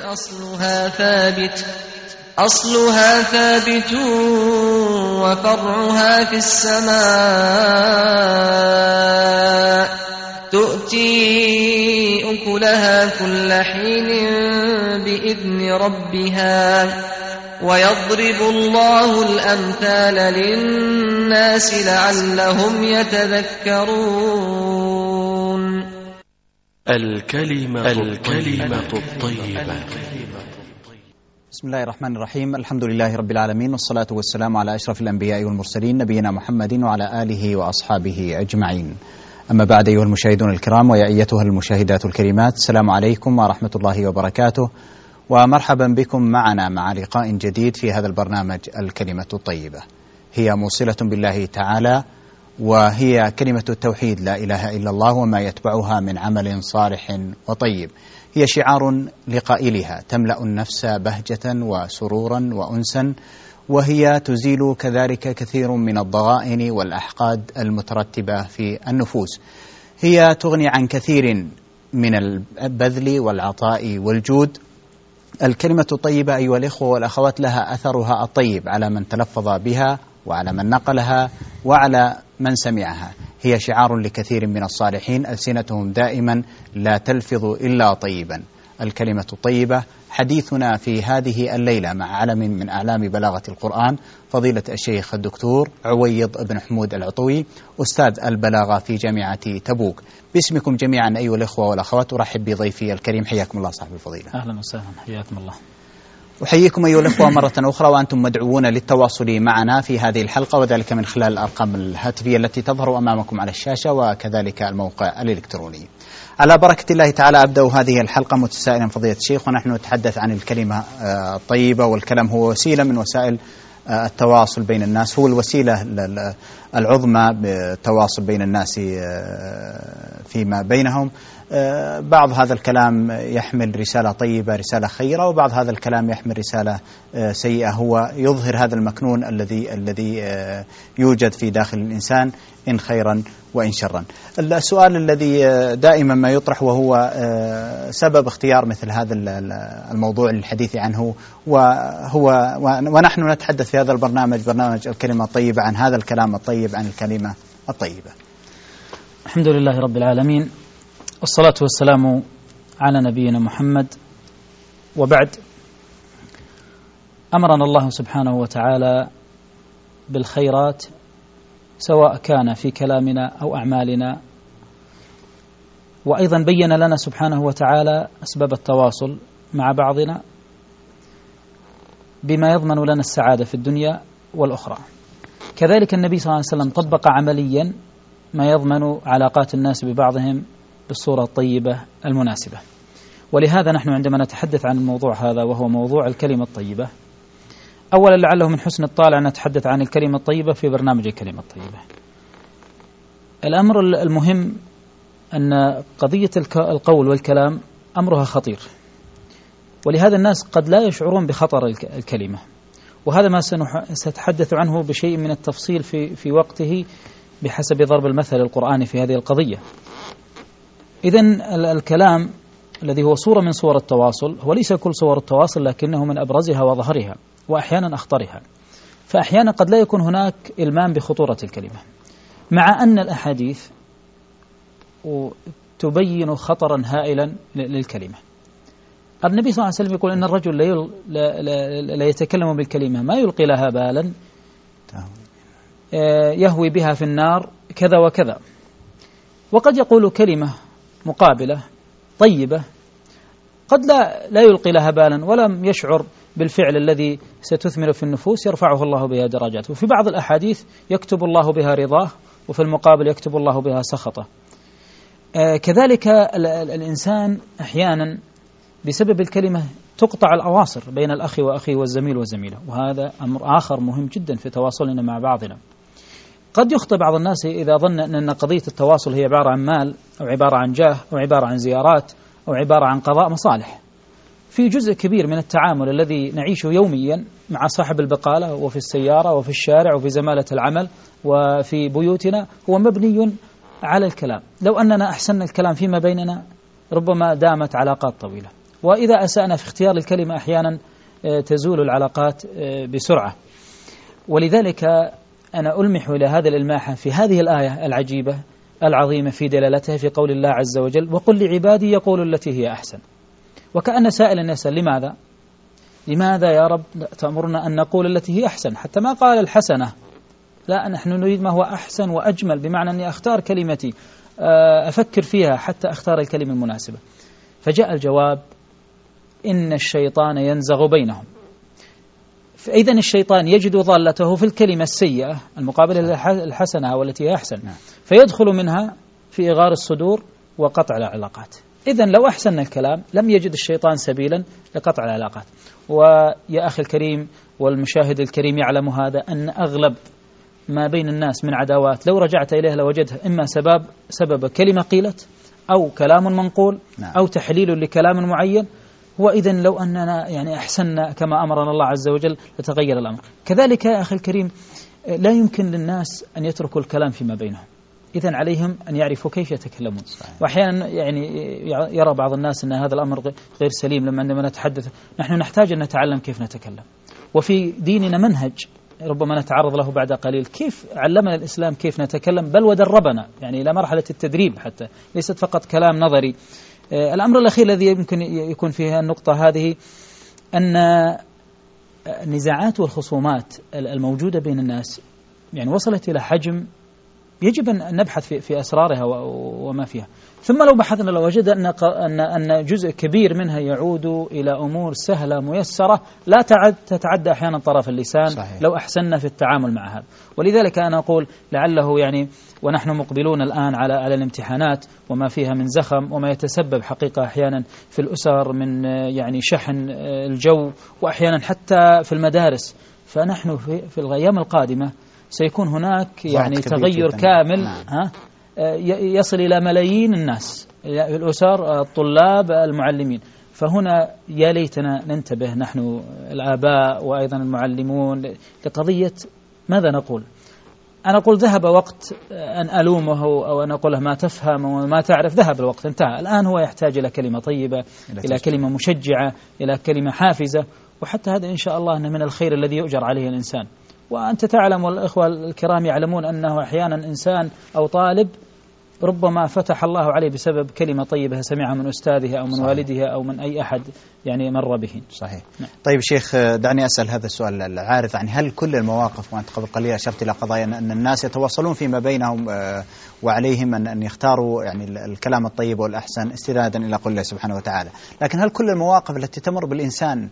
أصلها ثابت وفرعها في السماء تؤتي أكلها كل حين بإذن ربها ويضرب الله الأمثال للناس لعلهم يتذكرون. الكلمة الطيبة. بسم الله الرحمن الرحيم. الحمد لله رب العالمين، والصلاة والسلام على أشرف الأنبياء والمرسلين نبينا محمد وعلى آله وأصحابه أجمعين. أما بعد، أيها المشاهدون الكرام ويا أيتها المشاهدات الكريمات، السلام عليكم ورحمة الله وبركاته، ومرحبا بكم معنا مع لقاء جديد في هذا البرنامج الكلمة الطيبة. هي موصلة بالله تعالى، وهي كلمة التوحيد لا إله إلا الله وما يتبعها من عمل صالح وطيب. هي شعار لقائلها تملأ النفس بهجة وسرورا وأنسا، وهي تزيل كذلك كثير من الضغائن والأحقاد المترتبة في النفوس. هي تغني عن كثير من البذل والعطاء والجود. الكلمة الطيبة أيها الإخوة والأخوات لها أثرها الطيب على من تلفظ بها وعلى من نقلها وعلى من سمعها. هي شعار لكثير من الصالحين ألسنتهم دائما لا تلفظ إلا طيبا. الكلمة الطيبة حديثنا في هذه الليلة مع علم من أعلام بلاغة القرآن، فضيلة الشيخ الدكتور عويض بن حمود العطوي، أستاذ البلاغة في جامعة تبوك. باسمكم جميعا أيها الإخوة والأخوات أرحب بضيفي الكريم. حياكم الله صاحب الفضيلة. أهلا وسهلا، حياكم الله. أحييكم أيها الأخوة مرة أخرى، وأنتم مدعوون للتواصل معنا في هذه الحلقة، وذلك من خلال الأرقام الهاتفية التي تظهر أمامكم على الشاشة، وكذلك الموقع الإلكتروني. على بركة الله تعالى أبدأ هذه الحلقة متسائلا فضيلة الشيخ، ونحن نتحدث عن الكلمة الطيبة، والكلام هو وسيلة من وسائل التواصل بين الناس، هو الوسيلة العظمى بالتواصل بين الناس فيما بينهم. بعض هذا الكلام يحمل رسالة طيبة، رسالة خيرة، وبعض هذا الكلام يحمل رسالة سيئة، هو يظهر هذا المكنون الذي يوجد في داخل الإنسان إن خيرا وإن شرا. السؤال الذي دائما ما يطرح، وهو سبب اختيار مثل هذا الموضوع للحديث عنه، ونحن نتحدث في هذا البرنامج، برنامج الكلمة الطيبة، عن هذا الكلام الطيب، عن الكلمة الطيبة. الحمد لله رب العالمين، والصلاة والسلام على نبينا محمد، وبعد. أمرنا الله سبحانه وتعالى بالخيرات، سواء كان في كلامنا أو أعمالنا، وأيضا بين لنا سبحانه وتعالى أسباب التواصل مع بعضنا بما يضمن لنا السعادة في الدنيا والأخرى. كذلك النبي صلى الله عليه وسلم طبق عمليا ما يضمن علاقات الناس ببعضهم بالصورة الطيبة المناسبة. ولهذا نحن عندما نتحدث عن الموضوع هذا، وهو موضوع الكلمة الطيبة، أولا لعله من حسن الطالع نتحدث عن الكلمة الطيبة في برنامج الكلمة الطيبة. الأمر المهم أن قضية القول والكلام أمرها خطير، ولهذا الناس قد لا يشعرون بخطر الكلمة، وهذا ما سنتحدث عنه بشيء من التفصيل في وقته بحسب ضرب المثل القرآني في هذه القضية. إذن الكلام الذي هو صورة من صور التواصل، هو ليس كل صور التواصل، لكنه من أبرزها وظهرها وأحيانا أخطرها. فأحيانا قد لا يكون هناك إلمام بخطورة الكلمة، مع أن الأحاديث تبين خطرا هائلا للكلمة. النبي صلى الله عليه وسلم يقول إن الرجل لا يتكلم بالكلمة ما يلقي لها بالا يهوي بها في النار كذا وكذا. وقد يقول كلمة مقابلة طيبة قد لا يلقي لها بالا، ولم يشعر بالفعل الذي ستثمر في النفوس يرفعه الله بها درجات. وفي بعض الأحاديث يكتب الله بها رضاه، وفي المقابل يكتب الله بها سخطه. كذلك الإنسان أحيانا بسبب الكلمة تقطع الأواصر بين الأخ وأخيه والزميل وزميله، وهذا أمر آخر مهم جدا في تواصلنا مع بعضنا. قد يخطئ بعض الناس إذا ظن أن قضية التواصل هي عبارة عن مال، أو عبارة عن جاه، أو عبارة عن زيارات، أو عبارة عن قضاء مصالح. في جزء كبير من التعامل الذي نعيشه يوميا مع صاحب البقالة، وفي السيارة، وفي الشارع، وفي زمالة العمل، وفي بيوتنا، هو مبني على الكلام. لو أننا أحسننا الكلام فيما بيننا ربما دامت علاقات طويلة. وإذا أسأنا في اختيار الكلمة أحيانا تزول العلاقات بسرعة. ولذلك أنا ألمح إلى هذا الإلماح في هذه الآية العجيبة العظيمة في دلالتها في قول الله عز وجل: وقل لعبادي يقولوا التي هي أحسن. وكأن سائلا يسأل: لماذا يا رب تأمرنا أن نقول التي هي أحسن؟ حتى ما قال الحسنة، لا، نحن نريد ما هو أحسن وأجمل، بمعنى أني أختار كلمتي، أفكر فيها حتى أختار الكلمة المناسبة. فجاء الجواب: إن الشيطان ينزغ بينهم. فإذن الشيطان يجد ضالته في الكلمة السيئة المقابلة للحسنة والتي هي أحسن، فيدخل منها في إغار الصدور وقطع العلاقات. إذن لو أحسن الكلام لم يجد الشيطان سبيلا لقطع العلاقات. ويا أخي الكريم والمشاهد الكريم يعلم هذا، أن أغلب ما بين الناس من عداوات لو رجعت إليها لوجدها إما سبب كلمة قيلت، أو كلام منقول، أو تحليل لكلام معين. وإذن لو أننا يعني أحسننا كما أمرنا الله عز وجل لتغير الأمر. كذلك يا أخي الكريم لا يمكن للناس أن يتركوا الكلام فيما بينهم، إذن عليهم أن يعرفوا كيف يتكلمون. وأحيانا يعني يرى بعض الناس أن هذا الأمر غير سليم. عندما نتحدث نحن نحتاج أن نتعلم كيف نتكلم، وفي ديننا منهج ربما نتعرض له بعد قليل، كيف علمنا الإسلام كيف نتكلم، بل ودربنا يعني إلى مرحلة التدريب، حتى ليست فقط كلام نظري. الأمر الأخير الذي يمكن يكون فيها النقطة هذه، أن النزاعات والخصومات الموجودة بين الناس يعني وصلت إلى حجم يجب أن نبحث في أسرارها وما فيها. ثم لو بحثنا لوجد أن جزء كبير منها يعود إلى أمور سهلة ميسرة لا تتعدى أحيانا طرف اللسان. صحيح. لو أحسننا في التعامل مع هذا. ولذلك أنا أقول لعله يعني ونحن مقبلون الآن على الامتحانات وما فيها من زخم، وما يتسبب حقيقة أحيانا في الأسر من يعني شحن الجو، وأحيانا حتى في المدارس. فنحن في الأيام القادمة سيكون هناك يعني تغير كامل. يصل إلى ملايين الناس، الأسر، الطلاب، المعلمين. فهنا يا ليتنا ننتبه نحن الآباء وأيضا المعلمون لقضية ماذا نقول. أنا أقول ذهب وقت أن ألومه أو أن أقوله ما تفهم وما تعرف، ذهب الوقت، انتهى. الآن هو يحتاج إلى كلمة طيبة، إلى كلمة مشجعة، إلى كلمة حافزة. وحتى هذا إن شاء الله من الخير الذي يؤجر عليه الإنسان. وأنت تعلم والإخوة الكرام يعلمون أنه أحيانا إنسان أو طالب ربما فتح الله عليه بسبب كلمة طيبة سمعها من أستاذه أو من صحيح. والده أو من أي أحد يعني مر به. صحيح. نعم. طيب شيخ، دعني أسأل هذا السؤال العارض. يعني هل كل المواقف، وأنت قبل قليل أشرت إلى قضايا أن الناس يتواصلون فيما بينهم وعليهم أن يختاروا يعني الكلام الطيب والأحسن استنادا إلى قول الله سبحانه وتعالى، لكن هل كل المواقف التي تمر بالإنسان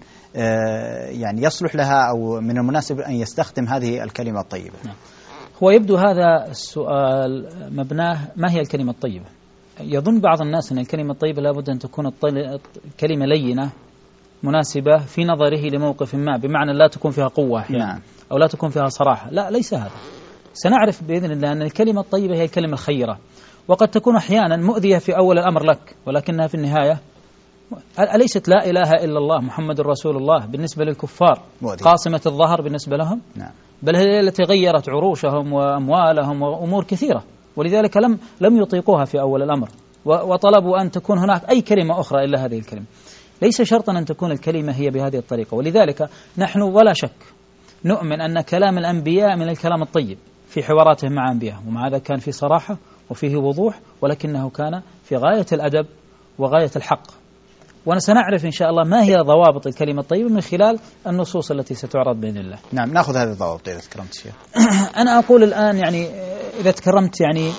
يعني يصلح لها أو من المناسب أن يستخدم هذه الكلمة الطيبة؟ نعم. هو يبدو هذا السؤال مبناه ما هي الكلمة الطيبة. يظن بعض الناس أن الكلمة الطيبة لابد أن تكون كلمة لينة مناسبة في نظره لموقف ما، بمعنى لا تكون فيها قوة أحيانا أو لا تكون فيها صراحة. لا، ليس هذا. سنعرف بإذن الله أن الكلمة الطيبة هي الكلمة الخيرة، وقد تكون أحيانا مؤذية في أول الأمر لك، ولكنها في النهاية أليست لا إله إلا الله محمد رسول الله بالنسبة للكفار قاصمة الظهر بالنسبة لهم؟ نعم. بل هي التي غيرت عروشهم وأموالهم وأمور كثيرة، ولذلك لم يطيقوها في أول الأمر، وطلبوا أن تكون هناك أي كلمة أخرى إلا هذه الكلمة. ليس شرطا أن تكون الكلمة هي بهذه الطريقة. ولذلك نحن ولا شك نؤمن أن كلام الأنبياء من الكلام الطيب في حواراتهم مع أنبيائهم، ومع هذا كان في صراحة وفيه وضوح، ولكنه كان في غاية الأدب وغاية الحق. ونسنعرف إن شاء الله ما هي ضوابط الكلمة الطيبة من خلال النصوص التي ستعرض بإذن الله. نعم، نأخذ هذه الضوابط إذا تكرمت الشيخ. أنا أقول الآن يعني إذا تكرمت يعني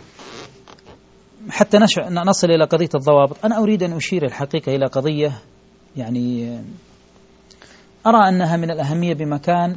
حتى نصل إلى قضية الضوابط، أنا أريد أن أشير الحقيقة إلى قضية يعني أرى أنها من الأهمية بمكان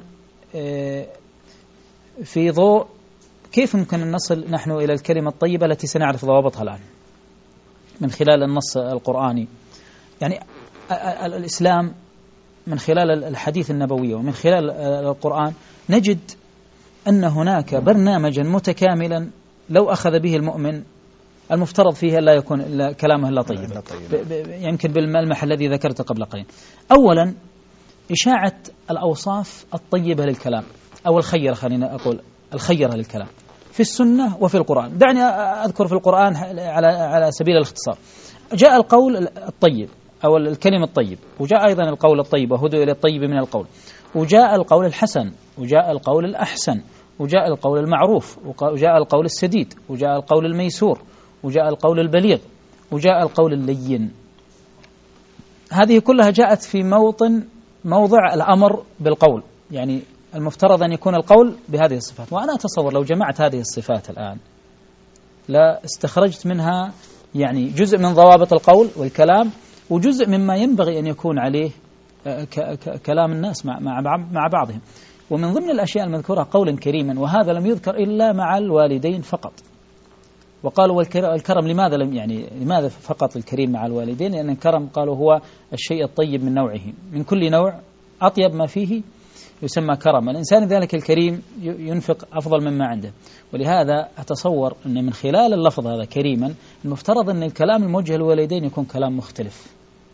في ضوء كيف ممكن أن نصل نحن إلى الكلمة الطيبة التي سنعرف ضوابطها الآن من خلال النص القرآني. يعني الإسلام من خلال الحديث النبوي ومن خلال القرآن نجد أن هناك برنامجا متكاملا لو أخذ به المؤمن المفترض فيه لا يكون إلا كلامه إلا طيب. يمكن بالملمح الذي ذكرته قبل قليل. أولا إشاعة الأوصاف الطيبة للكلام أو الخيرة، خلينا أقول الخيرة للكلام في السنة وفي القرآن. دعني أذكر في القرآن على سبيل الاختصار. جاء القول الطيب أو الكلم الطيب، وجاء أيضا القول الطيب وهدوا إلى الطيب من القول، وجاء القول الحسن، وجاء القول الأحسن، وجاء القول المعروف، وجاء القول السديد، وجاء القول الميسور، وجاء القول البليغ، وجاء القول اللين. هذه كلها جاءت في موضع الأمر بالقول، يعني المفترض أن يكون القول بهذه الصفات. وأنا أتصور لو جمعت هذه الصفات الآن لا استخرجت منها يعني جزء من ضوابط القول والكلام، وجزء مما ينبغي أن يكون عليه كلام الناس مع بعضهم. ومن ضمن الأشياء المذكورة قولا كريما، وهذا لم يذكر إلا مع الوالدين فقط. وقالوا الكرم لماذا فقط الكريم مع الوالدين؟ لأن الكرم قالوا هو الشيء الطيب من نوعه، من كل نوع أطيب ما فيه يسمى كرم. الإنسان ذلك الكريم ينفق أفضل مما عنده. ولهذا أتصور أن من خلال اللفظ هذا كريما المفترض أن الكلام الموجه للوالدين يكون كلام مختلف.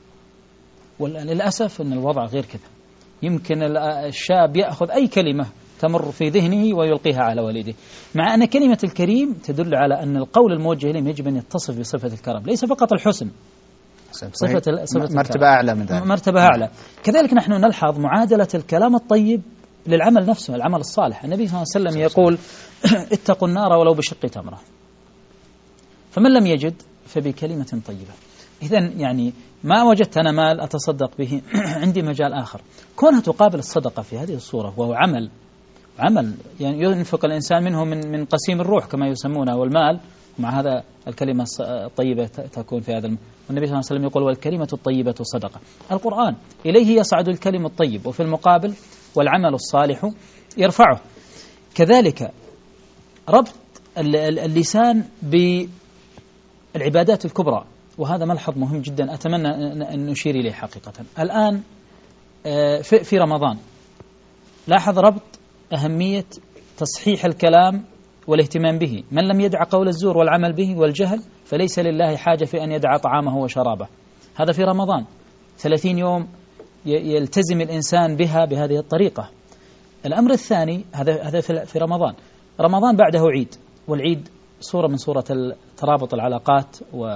وللأسف أن الوضع غير كذا. يمكن الشاب يأخذ أي كلمة تمر في ذهنه ويلقيها على والده، مع أن كلمة الكريم تدل على أن القول الموجه إليه يجب أن يتصف بصفة الكرم، ليس فقط الحسن، صفة مرتبة أعلى من ذلك، مرتبة أعلى. كذلك نحن نلحظ معادلة الكلام الطيب للعمل نفسه، العمل الصالح. النبي صلى الله عليه وسلم يقول اتقوا النار ولو بشق تمرة، فمن لم يجد فبكلمة طيبة. إذن يعني ما وجدت أنا مال أتصدق به عندي مجال آخر، كونها تقابل الصدقة في هذه الصورة، وهو عمل يعني ينفق الإنسان منه من قسيم الروح كما يسمونه، والمال مع هذا الكلمة الطيبة تكون في هذا والنبي صلى الله عليه وسلم يقول والكلمة الطيبة صدقة. القرآن إليه يصعد الكلم الطيب، وفي المقابل والعمل الصالح يرفعه. كذلك ربط اللسان بالعبادات الكبرى، وهذا ملحظ مهم جدا أتمنى أن نشير إليه حقيقة. الآن في رمضان لاحظ ربط أهمية تصحيح الكلام والاهتمام به. من لم يدع قول الزور والعمل به والجهل فليس لله حاجة في أن يدع طعامه وشرابه. هذا في رمضان 30 يوم يلتزم الإنسان بهذه الطريقة. الأمر الثاني هذا في رمضان بعده عيد، والعيد صورة من صورة ترابط العلاقات.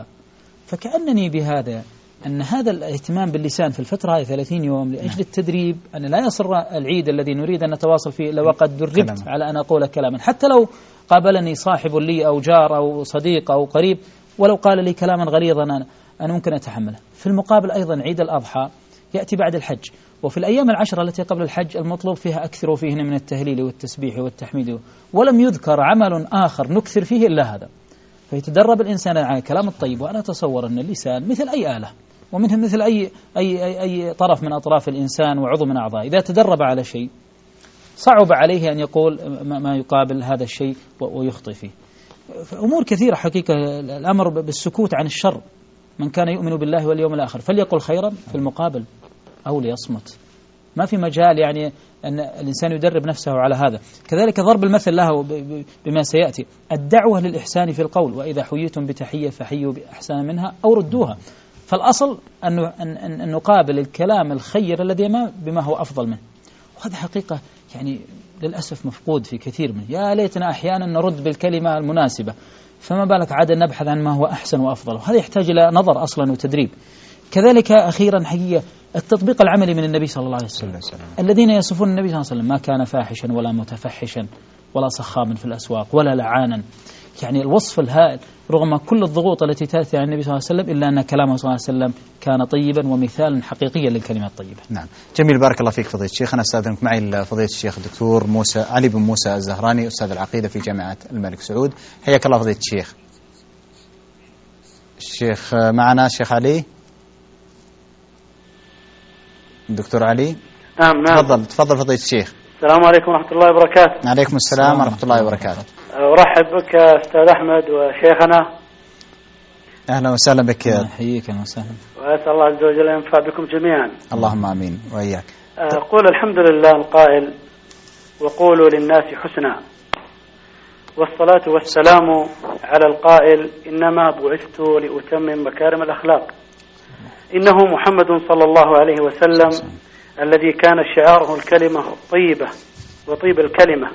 فكأنني بهذا أن هذا الاهتمام باللسان في الفترة هذه 30 يوم لأجل التدريب أن لا يصر العيد الذي نريد أن نتواصل فيه إلا وقد دربت على أن أقول كلاما، حتى لو قابلني صاحب لي أو جار أو صديق أو قريب ولو قال لي كلاما غليظا أنا ممكن أتحمله. في المقابل أيضا عيد الأضحى يأتي بعد الحج، وفي الأيام العشرة التي قبل الحج المطلوب فيها أكثر فيهن من التهليل والتسبيح والتحميد، ولم يذكر عمل آخر نكثر فيه إلا هذا. فيتدرب الإنسان على الكلام الطيب. وأنا أتصور أن اللسان مثل أي آلة، ومنهم مثل أي طرف من أطراف الإنسان وعضو من أعضائه، إذا تدرب على شيء صعب عليه أن يقول ما يقابل هذا الشيء ويخطئ فيه. أمور كثيرة حقيقة. الأمر بالسكوت عن الشر، من كان يؤمن بالله واليوم الآخر فليقل خيرا في المقابل أو ليصمت. ما في مجال يعني أن الإنسان يدرب نفسه على هذا. كذلك ضرب المثل له بما سيأتي، الدعوة للإحسان في القول، وإذا حييتم بتحية فحيوا بأحسن منها أو ردوها. فالأصل أن نقابل الكلام الخير الذي بما هو أفضل منه، وهذا حقيقة يعني للأسف مفقود في كثير منه. يا ليتنا أحيانا نرد بالكلمة المناسبة، فما بالك عاد نبحث عن ما هو أحسن وأفضل، وهذا يحتاج إلى نظر أصلا وتدريب. كذلك أخيرا حقيقة التطبيق العملي من النبي صلى الله عليه وسلم. الذين يصفون النبي صلى الله عليه وسلم ما كان فاحشا ولا متفحشا ولا صخابا في الأسواق ولا لعانا، يعني الوصف الهائل رغم كل الضغوط التي تأتي على النبي صلى الله عليه وسلم، إلا أن كلامه صلى الله عليه وسلم كان طيبا ومثالا حقيقيا للكلمة الطيبة. نعم، جميل، بارك الله فيك فضيلة الشيخ. أنا أستاذنك معي فضيلة الشيخ الدكتور علي بن موسى الزهراني، أستاذ العقيدة في جامعة الملك سعود. حياك الله فضيلة الشيخ. الشيخ معنا الشيخ علي، الدكتور علي. نعم. تفضل فضيلة الشيخ. السلام عليكم ورحمة الله وبركاته. عليكم السلام ورحمة الله وبركاته. أرحب بك أستاذ أحمد وشيخنا. أهلا وسهلا بك. حييك وسهلا. وأسأل الله عز وجل أن ينفع بكم جميعا. اللهم آمين وإياك. أقول الحمد لله القائل وقولوا للناس حسنا، والصلاة والسلام على القائل إنما بعثت لأتمم مكارم الأخلاق. إنه محمد صلى الله عليه وسلم الذي كان شعاره الكلمة الطيبة وطيب الكلمة.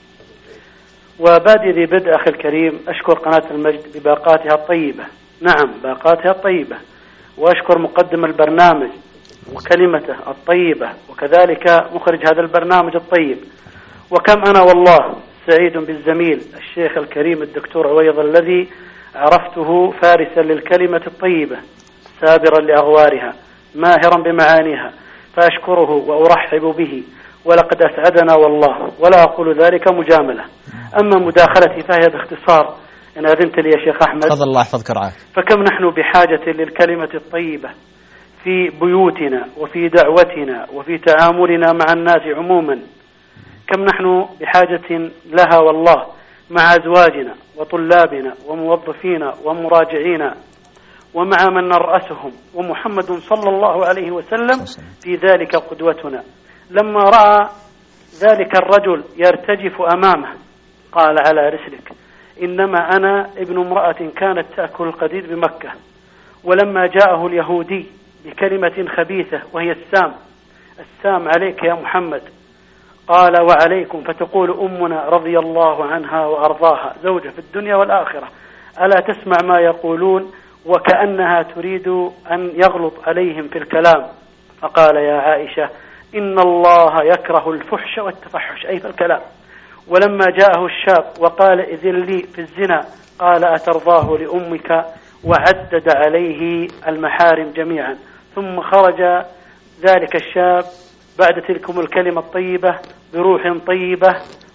وبادئ بدء أخي الكريم أشكر قناة المجد بباقاتها الطيبة، نعم باقاتها الطيبة، وأشكر مقدم البرنامج وكلمته الطيبة وكذلك مخرج هذا البرنامج الطيب. وكم أنا والله سعيد بالزميل الشيخ الكريم الدكتور عويض الذي عرفته فارسا للكلمة الطيبة سابرا لأغوارها ماهرا بمعانيها، فأشكره وأرحب به، ولقد أسعدنا والله، ولا أقول ذلك مجاملة. أما مداخلتي فهي باختصار إن أذنت لي يا شيخ أحمد. تفضل، الله يحفظك ورعاك. فكم نحن بحاجة للكلمة الطيبة في بيوتنا وفي دعوتنا وفي تعاملنا مع الناس عموما، كم نحن بحاجة لها والله مع أزواجنا وطلابنا وموظفينا ومراجعينا ومع من نرأسهم، ومحمد صلى الله عليه وسلم في ذلك قدوتنا. لما رأى ذلك الرجل يرتجف أمامه قال على رسلك، إنما أنا ابن امرأة كانت تأكل القديد بمكة. ولما جاءه اليهودي بكلمة خبيثة وهي السام عليك يا محمد، قال وعليكم، فتقول أمنا رضي الله عنها وأرضاها زوجة في الدنيا والآخرة، ألا تسمع ما يقولون؟ وكأنها تريد أن يغلط عليهم في الكلام، فقال يا عائشة إن الله يكره الفحش والتفحش، أي في الكلام. ولما جاءه الشاب وقال إذن لي في الزنا، قال أترضاه لأمك، وعدد عليه المحارم جميعا. ثم خرج ذلك الشاب بعد تلكم الكلمة الطيبة بروح طيبة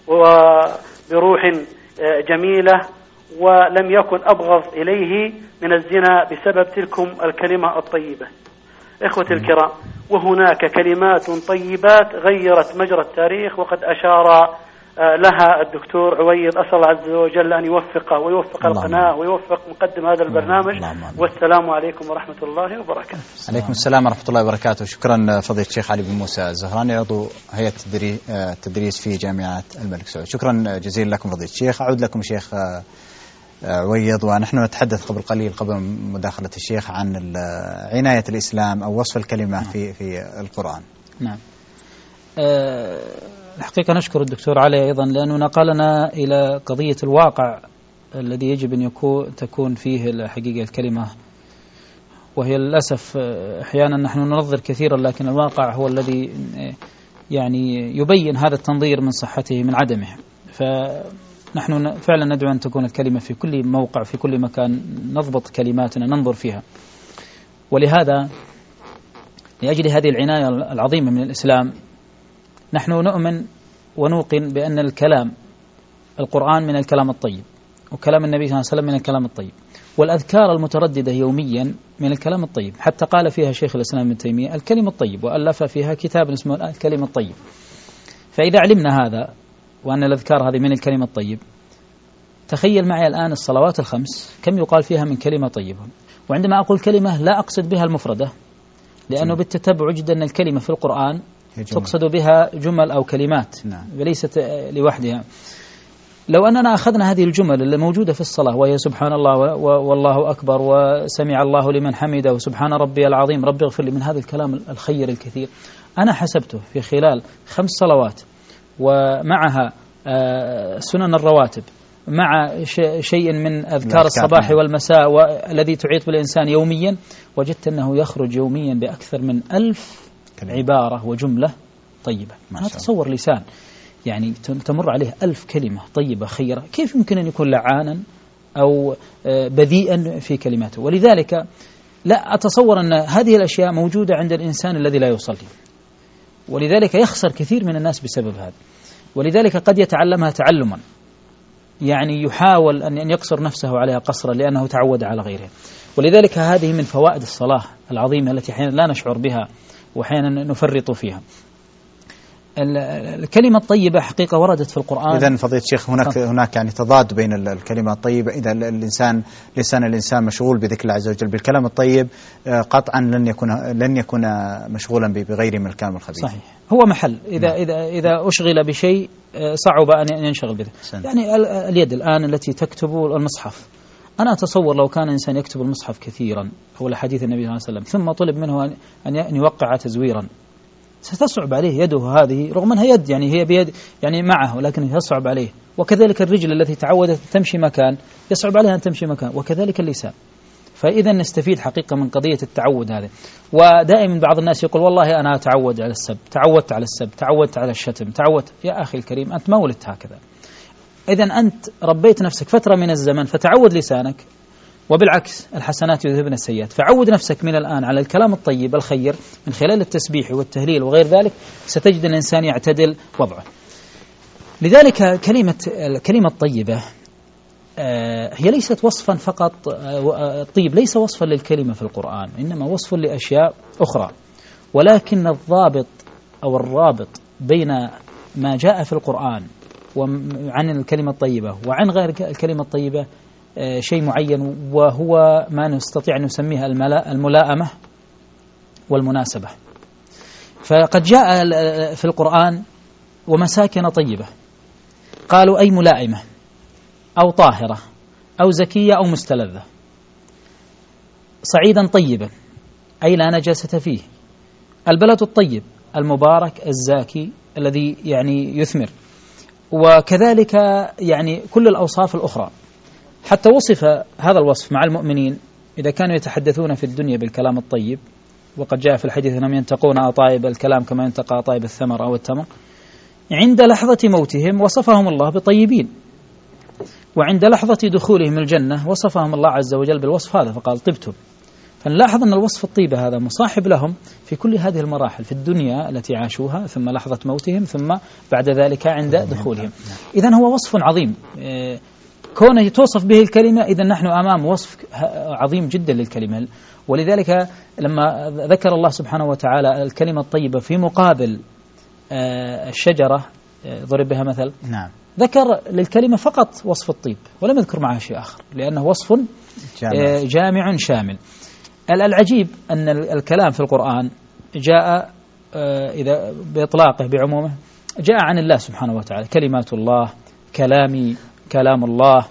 وبروح جميلة، ولم يكن أبغض إليه من الزنا بسبب تلكم الكلمة الطيبة. إخوة الكرام، وهناك كلمات طيبات غيرت مجرى التاريخ وقد أشار لها الدكتور عويض. أسأل الله عز وجل أن يوفقه ويوفق القناة ويوفق مقدم هذا البرنامج. والسلام عليكم ورحمة الله وبركاته. عليكم السلام ورحمة الله وبركاته. شكرا فضيلة الشيخ علي بن موسى الزهراني، عضو هيئة التدريس في جامعة الملك سعود. شكرا جزيلا لكم فضيلة الشيخ. أعود لكم شيخ عويض، ونحن نتحدث قبل قليل قبل مداخلة الشيخ عن عناية الإسلام أو وصف الكلمة في القرآن. نعم. الحقيقة نشكر الدكتور علي أيضا لأنه نقلنا إلى قضية الواقع الذي يجب أن تكون فيه الحقيقة الكلمة، وهي للأسف أحيانا نحن ننظر كثيرا لكن الواقع هو الذي يعني يبين هذا التنظير من صحته من عدمه. فنحن فعلا ندعو أن تكون الكلمة في كل موقع في كل مكان، نضبط كلماتنا ننظر فيها. ولهذا لأجل هذه العناية العظيمة من الإسلام نحن نؤمن ونوقن بأن الكلام القرآن من الكلام الطيب، وكلام النبي صلى الله عليه وسلم من الكلام الطيب، والأذكار المترددة يوميا من الكلام الطيب، حتى قال فيها شيخ الإسلام ابن تيمية الكلم الطيب، وألف فيها كتاب اسمه الكلم الطيب. فإذا علمنا هذا وأن الأذكار هذه من الكلم الطيب، تخيل معي الآن الصلوات الخمس كم يقال فيها من كلمة طيبة. وعندما أقول كلمة لا أقصد بها المفردة، لأنه بالتتبع وجد أن الكلمة في القرآن تقصد بها جمل أو كلمات وليست لوحدها. لو أننا أخذنا هذه الجمل اللي موجودة في الصلاة وهي سبحان الله والله أكبر وسمع الله لمن حمده وسبحان ربي العظيم ربي اغفر لي، من هذا الكلام الخير الكثير أنا حسبته في خلال 5 صلوات ومعها سنن الرواتب مع شيء من أذكار الصباح والمساء والذي تعيط بالإنسان يوميا، وجدت أنه يخرج يوميا بأكثر من 1000 عبارة وجملة طيبة. ما تصور لسان يعني تمر عليه 1000 كلمة طيبة خيرة، كيف يمكن أن يكون لعانا أو بذيئا في كلماته؟ ولذلك لا أتصور أن هذه الأشياء موجودة عند الإنسان الذي لا يصلي، ولذلك يخسر كثير من الناس بسبب هذا. ولذلك قد يتعلمها تعلما، يعني يحاول أن يقصر نفسه عليها قصرا لأنه تعود على غيرها. ولذلك هذه من فوائد الصلاة العظيمة التي أحيانا لا نشعر بها وأحيانا نفرط فيها. الكلمة الطيبة حقيقة وردت في القرآن. إذن فضيلة الشيخ هناك يعني تضاد بين الكلمة الطيبة. إذا لسان الإنسان مشغول بذكر الله عز وجل بالكلام الطيب قطعا لن يكون مشغولا بغيره من الكلام الخبيث. صحيح، هو محل إذا أشغل بشيء صعب أن ينشغل به. يعني اليد الآن التي تكتب المصحف، أنا أتصور لو كان إنسان يكتب المصحف كثيرا حول حديث النبي صلى الله عليه وسلم ثم طلب منه أن يوقع تزويرا، ستصعب عليه يده هذه، رغم أنها يد يعني هي بيد يعني معه، لكن يصعب عليه. وكذلك الرجل التي تعودت تمشي مكان يصعب عليها أن تمشي مكان، وكذلك اللسان. فإذا نستفيد حقيقة من قضية التعود هذه. ودائما بعض الناس يقول والله أنا أتعود على السب، تعودت على السب، تعودت على الشتم، تعودت. يا أخي الكريم، أنت ما ولدت هكذا. إذا أنت ربيت نفسك فترة من الزمن فتعود لسانك، وبالعكس الحسنات يذهبن السيئات. فعود نفسك من الآن على الكلام الطيب الخير من خلال التسبيح والتهليل وغير ذلك، ستجد الإنسان يعتدل وضعه. لذلك الكلمة الطيبة هي ليست وصفا فقط. الطيب ليس وصفا للكلمة في القرآن، إنما وصف لأشياء أخرى. ولكن الضابط أو الرابط بين ما جاء في القرآن عن الكلمة الطيبة وعن غير الكلمة الطيبة شيء معين، وهو ما نستطيع أن نسميه الملائمة والمناسبة. فقد جاء في القرآن ومساكن طيبة، قالوا أي ملائمة أو طاهرة أو زكية أو مستلذة، صعيدا طيبا أي لا نجاسة فيه، البلد الطيب المبارك الزاكي الذي يعني يثمر. وكذلك يعني كل الأوصاف الأخرى. حتى وصف هذا الوصف مع المؤمنين إذا كانوا يتحدثون في الدنيا بالكلام الطيب، وقد جاء في الحديث أنهم ينتقون أطايب الكلام كما ينتقى أطايب الثمر أو التمر. عند لحظة موتهم وصفهم الله بطيبين، وعند لحظة دخولهم الجنة وصفهم الله عز وجل بالوصف هذا فقال طبتم. فنلاحظ أن الوصف الطيبة هذا مصاحب لهم في كل هذه المراحل، في الدنيا التي عاشوها، ثم لحظة موتهم، ثم بعد ذلك عند دخولهم. إذن هو وصف عظيم كونه توصف به الكلمة. إذن نحن أمام وصف عظيم جدا للكلمة. ولذلك لما ذكر الله سبحانه وتعالى الكلمة الطيبة في مقابل الشجرة ضرب بها مثل، ذكر للكلمة فقط وصف الطيب ولم يذكر معها شيء آخر، لأنه وصف جامع شامل. العجيب أن الكلام في القرآن جاء إذا بإطلاقه بعمومه جاء عن الله سبحانه وتعالى، كلمات الله، كلامي، كلام الله،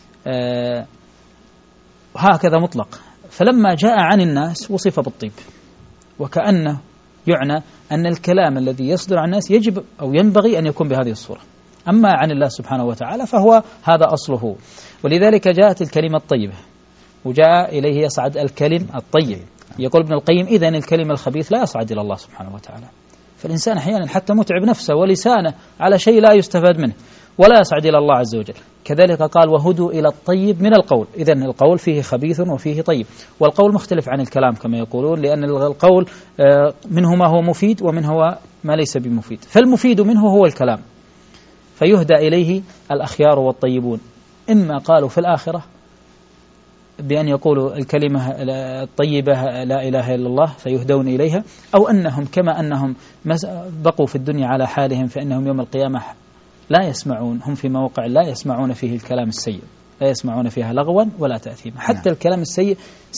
هكذا مطلق. فلما جاء عن الناس وصف بالطيب، وكأنه يعنى أن الكلام الذي يصدر عن الناس يجب أو ينبغي أن يكون بهذه الصورة. أما عن الله سبحانه وتعالى فهو هذا أصله. ولذلك جاءت الكلمة الطيبة وجاء إليه يصعد الكلم الطيب. يقول ابن القيم إذن الكلم الخبيث لا يصعد إلى الله سبحانه وتعالى. فالإنسان أحيانا حتى متعب نفسه ولسانه على شيء لا يستفاد منه ولا يصعد إلى الله عز وجل. كذلك قال وهدوا إلى الطيب من القول. إذن القول فيه خبيث وفيه طيب، والقول مختلف عن الكلام كما يقولون، لأن القول منه ما هو مفيد ومنه ما ليس بمفيد. فالمفيد منه هو الكلام، فيهدى إليه الأخيار والطيبون. إما قالوا في الآخرة بأن يقولوا الكلمة الطيبة لا إله إلا الله فيهدون إليها، أو أنهم كما أنهم بقوا في الدنيا على حالهم فإنهم يوم القيامة لا يسمعون، هم في موقع لا يسمعون فيه الكلام السيء، لا يسمعون فيها لغوا ولا تأثيما. حتى الكلام السيء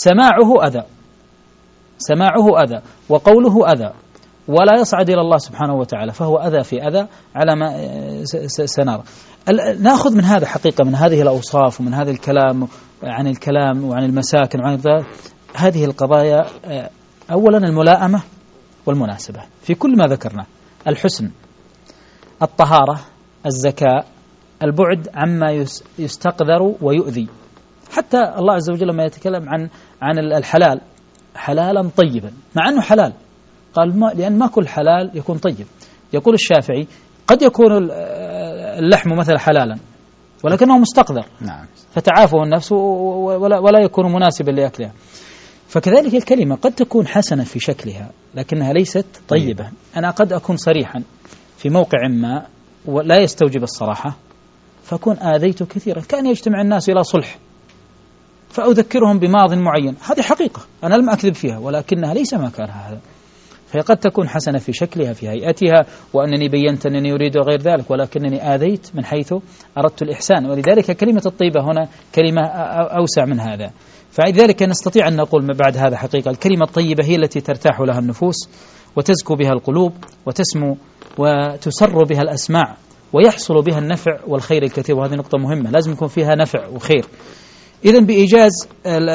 سماعه أذى وقوله أذى، ولا يصعد إلى الله سبحانه وتعالى، فهو أذى في أذى على ما سنرى. نأخذ من هذا حقيقة، من هذه الأوصاف ومن هذا الكلام عن الكلام وعن المساكن وعن هذه القضايا، أولا الملائمة والمناسبة في كل ما ذكرنا، الحسن، الطهارة، الزكاة، البعد عما يستقذر ويؤذي. حتى الله عز وجل لما يتكلم عن الحلال حلالا طيبا، مع أنه حلال قال لأن ما كل حلال يكون طيب. يقول الشافعي قد يكون اللحم مثلا حلالا ولكنه مستقذر، فتعافه النفس ولا يكون مناسبا لأكلها. فكذلك الكلمة قد تكون حسنة في شكلها لكنها ليست طيبة. أنا قد أكون صريحا في موقع ما ولا يستوجب الصراحة، فأكون آذيت كثيرا، كأن يجتمع الناس إلى صلح فأذكرهم بماض معين. هذه حقيقة أنا لم أكذب فيها، ولكنها ليس ما كان هذا. فهي قد تكون حسنة في شكلها في هيئتها، وأنني بينت أنني أريد غير ذلك، ولكنني آذيت من حيث أردت الإحسان. ولذلك كلمة الطيبة هنا كلمة أوسع من هذا. فلذلك نستطيع أن نقول بعد هذا حقيقة الكلمة الطيبة هي التي ترتاح لها النفوس وتزكو بها القلوب وتسمو وتسر بها الأسماع ويحصل بها النفع والخير الكثير. وهذه نقطة مهمة، لازم يكون فيها نفع وخير. إذن بإيجاز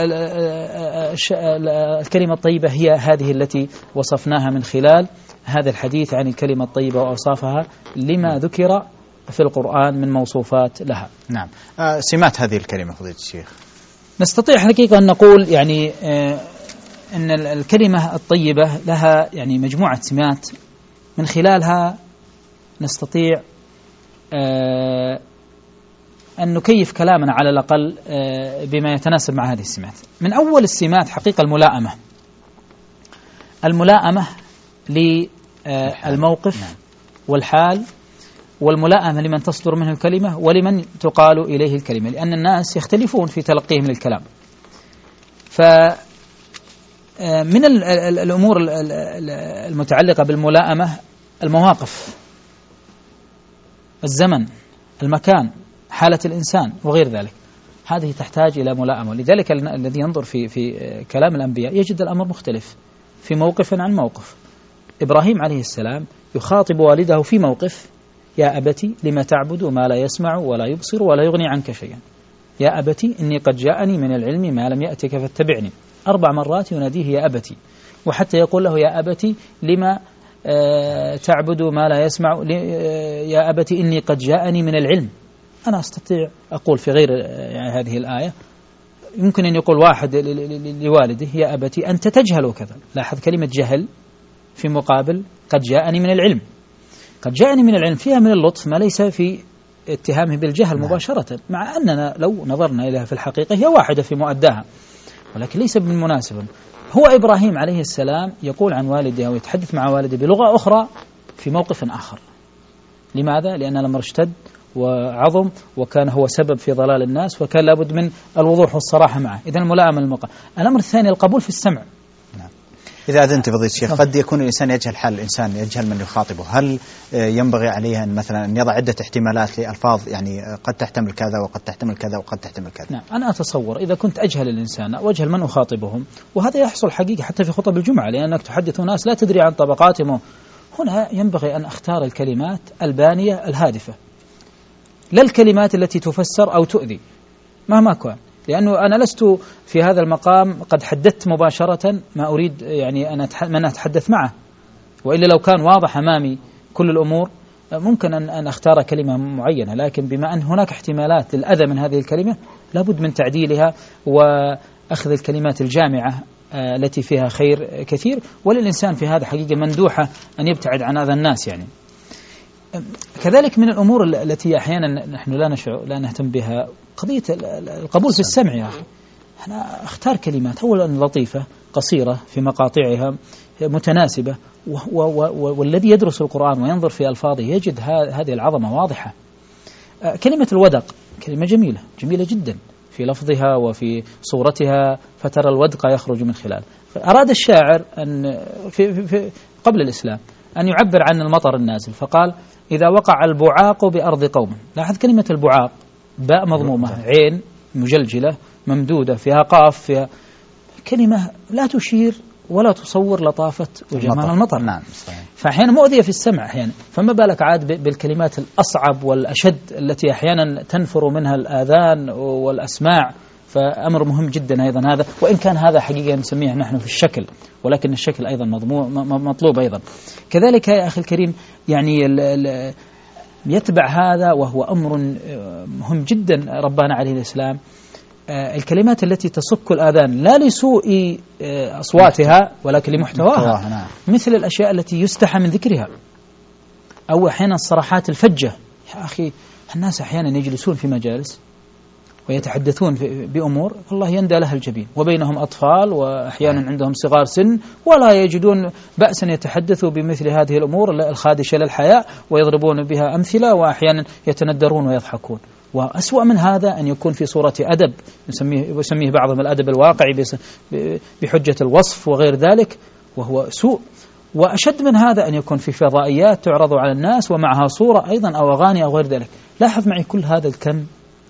الكلمة الطيبة هي هذه التي وصفناها من خلال هذا الحديث عن الكلمة الطيبة وأوصافها لما ذكر في القرآن من موصوفات لها. نعم. سمات هذه الكلمة فضيلة الشيخ. نستطيع حقيقة أن نقول يعني أن الكلمة الطيبة لها يعني مجموعة سمات من خلالها نستطيع أن نكيف كلامنا على الأقل بما يتناسب مع هذه السمات. من أول السمات حقيقة الملائمة للموقف والحال، والملائمة لمن تصدر منه الكلمة ولمن تقال إليه الكلمة، لأن الناس يختلفون في تلقيهم للكلام. فمن الأمور المتعلقة بالملائمة المواقف، الزمن، المكان، حالة الإنسان وغير ذلك، هذه تحتاج إلى ملائمة. لذلك الذي ينظر في كلام الأنبياء يجد الأمر مختلف في موقف عن موقف. إبراهيم عليه السلام يخاطب والده في موقف: يا أبتي لما تعبد ما لا يسمع ولا يبصر ولا يغني عنك شيئا، يا أبتي إني قد جاءني من العلم ما لم يأتك فاتبعني. 4 مرات يناديه يا أبتي، وحتى يقول له يا أبتي لما تعبد ما لا يسمع، يا أبتي إني قد جاءني من العلم. أنا أستطيع أقول في غير يعني هذه الآية، يمكن أن يقول واحد لوالده يا أبتي أنت تجهل وكذا. لاحظ كلمة جهل في مقابل قد جاءني من العلم. قد جاءني من العلم فيها من اللطف ما ليس في اتهامه بالجهل مباشرة، مع أننا لو نظرنا إليها في الحقيقة هي واحدة في مؤداها، ولكن ليس بالمناسبة. هو إبراهيم عليه السلام يقول عن والده ويتحدث مع والده بلغة أخرى في موقف آخر. لماذا؟ لأن الأمر اشتد وعظم، وكان هو سبب في ضلال الناس، وكان لابد من الوضوح والصراحة معه. إذن الملائمة المقام. الأمر الثاني القبول في السمع. إذا أذنت فضيلة الشيخ، قد يكون الإنسان يجهل حال الإنسان، يجهل من يخاطبه، هل ينبغي عليه أن مثلا أن يضع عدة احتمالات لألفاظ يعني قد تحتمل كذا وقد تحتمل كذا وقد تحتمل كذا؟ نعم، أنا أتصور إذا كنت أجهل الإنسان أو أجهل من أخاطبهم، وهذا يحصل حقيقة حتى في خطب الجمعة، لأنك تحدث ناس لا تدري عن طبقاتهم، هنا ينبغي أن أختار الكلمات البانية الهادفة، لا الكلمات التي تفسر أو تؤذي مهما كان، لأنه أنا لست في هذا المقام قد حددت مباشرة ما أريد يعني أن أتحدث معه، وإلا لو كان واضح أمامي كل الأمور ممكن أن أختار كلمة معينة، لكن بما أن هناك احتمالات للأذى من هذه الكلمة لابد من تعديلها وأخذ الكلمات الجامعة التي فيها خير كثير. وللإنسان في هذا حقيقة مندوحة أن يبتعد عن هذا الناس يعني. كذلك من الأمور التي أحيانا نحن لا نهتم بها قضية القبول في السمع. يا أخي أنا أختار كلمات أولا لطيفة قصيرة في مقاطعها متناسبة، والذي يدرس القرآن وينظر في ألفاظه يجد هذه العظمة واضحة. كلمة الودق كلمة جميلة جدا في لفظها وفي صورتها، فترى الودق يخرج من خلال. أراد الشاعر أن في قبل الإسلام أن يعبر عن المطر النازل، فقال إذا وقع البعاق بأرض قوم. لاحظ كلمة البعاق باء مضمومة، عين مجلجلة ممدودة فيها قاف، فيها كلمة لا تشير ولا تصور لطافة وجمال المطر. نعم. فأحيانا مؤذية في السمع أحيانا، فما بالك عاد بالكلمات الأصعب والأشد التي أحيانا تنفر منها الآذان والأسماع. فأمر مهم جدا أيضا هذا، وإن كان هذا حقيقة نسميه نحن في الشكل، ولكن الشكل أيضا مطلوب أيضا. كذلك يا أخي الكريم يعني يتبع هذا وهو أمر مهم جدا ربنا عليه الإسلام، الكلمات التي تسك الآذان لا لسوء أصواتها ولكن لمحتواها، مثل الأشياء التي يستحى من ذكرها، أو أحيانا الصراحات الفجة. يا أخي الناس أحيانا يجلسون في مجالس ويتحدثون بأمور والله يندى لها الجبين، وبينهم أطفال وأحيانا عندهم صغار سن ولا يجدون بأسا يتحدثوا بمثل هذه الأمور الخادشة للحياء ويضربون بها أمثلة، وأحيانا يتندرون ويضحكون. وأسوأ من هذا أن يكون في صورة أدب يسميه بعضهم الأدب الواقعي بحجة الوصف وغير ذلك، وهو سوء. وأشد من هذا أن يكون في فضائيات تعرض على الناس ومعها صورة أيضا أو أغاني أو غير ذلك. لاحظ معي كل هذا الكم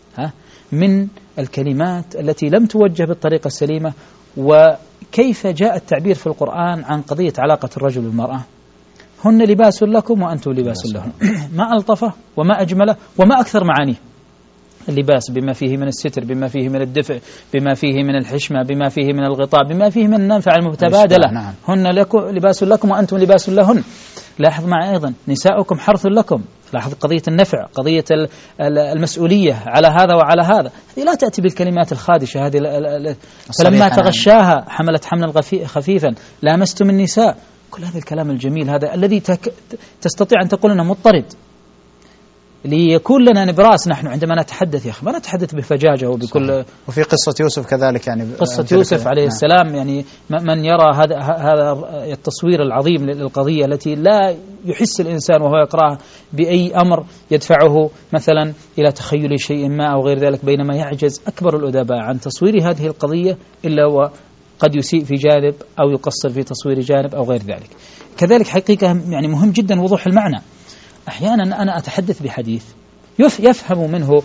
من الكلمات التي لم توجه بالطريقة السليمة، وكيف جاء التعبير في القرآن عن قضية علاقة الرجل بالمرأة: هن لباس لكم وأنتم لباس لهم. ما ألطفه وما أجمله وما أكثر معانيه. اللباس بما فيه من الستر، بما فيه من الدفء، بما فيه من الحشمة، بما فيه من الغطاء، بما فيه من المنفعة المتبادلة. هن لباس لكم وأنتم لباس لهن. لاحظ معي أيضا: نساؤكم حرث لكم لاحظ قضية النفع، قضية المسؤولية على هذا وعلى هذا، هذه لا تأتي بالكلمات الخادشة هذه. فلما تغشاها حملت حملا خفيفا لامستم النساء، كل هذا الكلام الجميل هذا الذي تستطيع أن تقول أنه مضطرد ليكون لنا نبراس نحن عندما نتحدث. يا أخي ما نتحدث بفجاجة وبكل. وفي قصة يوسف كذلك، يعني قصة يوسف عليه السلام، يعني من يرى هذا التصوير العظيم للقضية التي لا يحس الإنسان وهو يقرأها بأي أمر يدفعه مثلا إلى تخيل شيء ما أو غير ذلك، بينما يعجز أكبر الأدباء عن تصوير هذه القضية إلا وقد يسيء في جانب أو يقصر في تصوير جانب أو غير ذلك. كذلك حقيقة يعني مهم جدا وضوح المعنى. أحيانا أنا أتحدث بحديث يفهم منه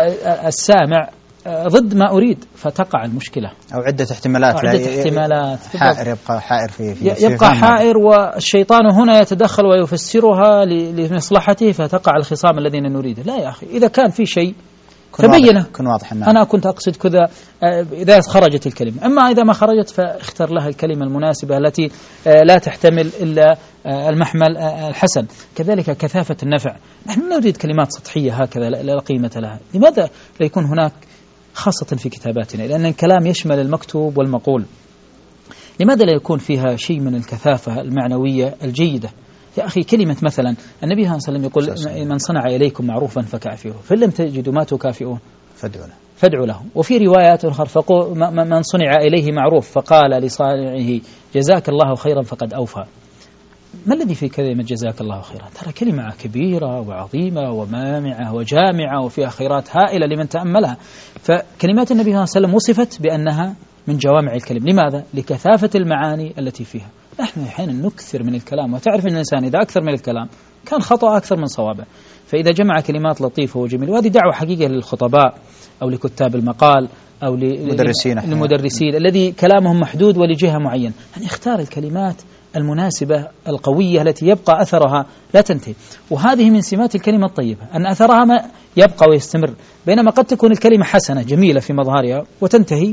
السامع ضد ما أريد فتقع المشكلة، أو عدة احتمالات، حائر يبقى حائر يبقى حائر، والشيطان هنا يتدخل ويفسرها لمصلحته فتقع الخصام الذين نريده. لا يا أخي، إذا كان في شيء تبينه، كن واضح. أنا كنت أقصد كذا إذا خرجت الكلمة، أما إذا ما خرجت فاختر لها الكلمة المناسبة التي لا تحتمل إلا المحمل الحسن. كذلك كثافة النفع، نحن لا نريد كلمات سطحية هكذا لا قيمة لها. لماذا لا يكون هناك، خاصة في كتاباتنا، لأن الكلام يشمل المكتوب والمقول، لماذا لا يكون فيها شيء من الكثافة المعنوية الجيدة؟ يا أخي كلمة مثلا النبي صلى الله عليه وسلم يقول من صنع إليكم معروفا فكافئوه، فإن لم تجدوا ما تكافئون فادعوا له. وفي روايات أخرى من صنع إليه معروف فقال لصانعه جزاك الله خيرا فقد أوفى. ما الذي في كلمة جزاك الله خيرا؟ ترى كلمة كبيرة وعظيمة ومامعة وجامعة وفيها خيرات هائلة لمن تأملها. فكلمات النبي صلى الله عليه وسلم وصفت بأنها من جوامع الكلم. لماذا؟ لكثافة المعاني التي فيها. نحن أحيانا نكثر من الكلام، وتعرف أن الإنسان إذا أكثر من الكلام كان خطأ أكثر من صوابه. فإذا جمع كلمات لطيفة وجميلة، وهذه دعوة حقيقة للخطباء أو لكتاب المقال أو للمدرسين الذي كلامهم محدود ولجهة معينة، أن يختار الكلمات المناسبة القوية التي يبقى أثرها لا تنتهي. وهذه من سمات الكلمة الطيبة، أن أثرها ما يبقى ويستمر، بينما قد تكون الكلمة حسنة جميلة في مظهرها وتنتهي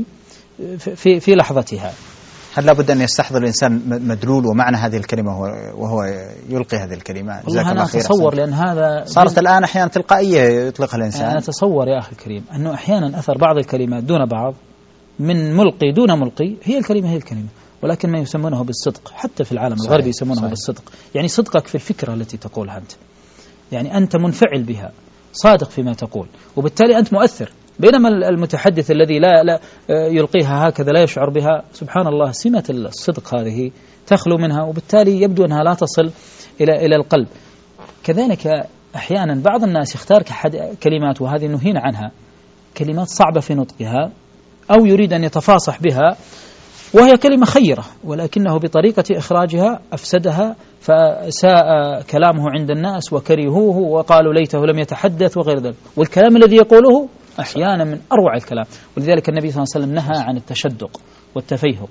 في لحظتها. هل لابد أن يستحضر الإنسان مدلول ومعنى هذه الكلمة وهو يلقي هذه الكلمة؟ والله أنا أتصور، لأن هذا صارت الآن أحيانا تلقائية يطلقها الإنسان. أنا أتصور يا أخي الكريم أنه أحيانا أثر بعض الكلمات دون بعض، من ملقي دون ملقي، هي الكلمة، ولكن ما يسمونه بالصدق حتى في العالم الغربي يسمونه بالصدق. يعني صدقك في الفكرة التي تقولها أنت، يعني أنت منفعل بها، صادق فيما تقول، وبالتالي أنت مؤثر. بينما المتحدث الذي لا يلقيها هكذا لا يشعر بها، سبحان الله، سمة الصدق هذه تخلو منها، وبالتالي يبدو أنها لا تصل إلى القلب. كذلك أحيانا بعض الناس يختار كلمات، وهذه نهينا عنها، كلمات صعبة في نطقها أو يريد أن يتفاصح بها، وهي كلمة خيرة، ولكنه بطريقة إخراجها أفسدها، فساء كلامه عند الناس وكرهوه وقالوا ليته لم يتحدث وغير ذلك. والكلام الذي يقوله أحيانا من أروع الكلام. ولذلك النبي صلى الله عليه وسلم نهى عن التشدق والتفيهق،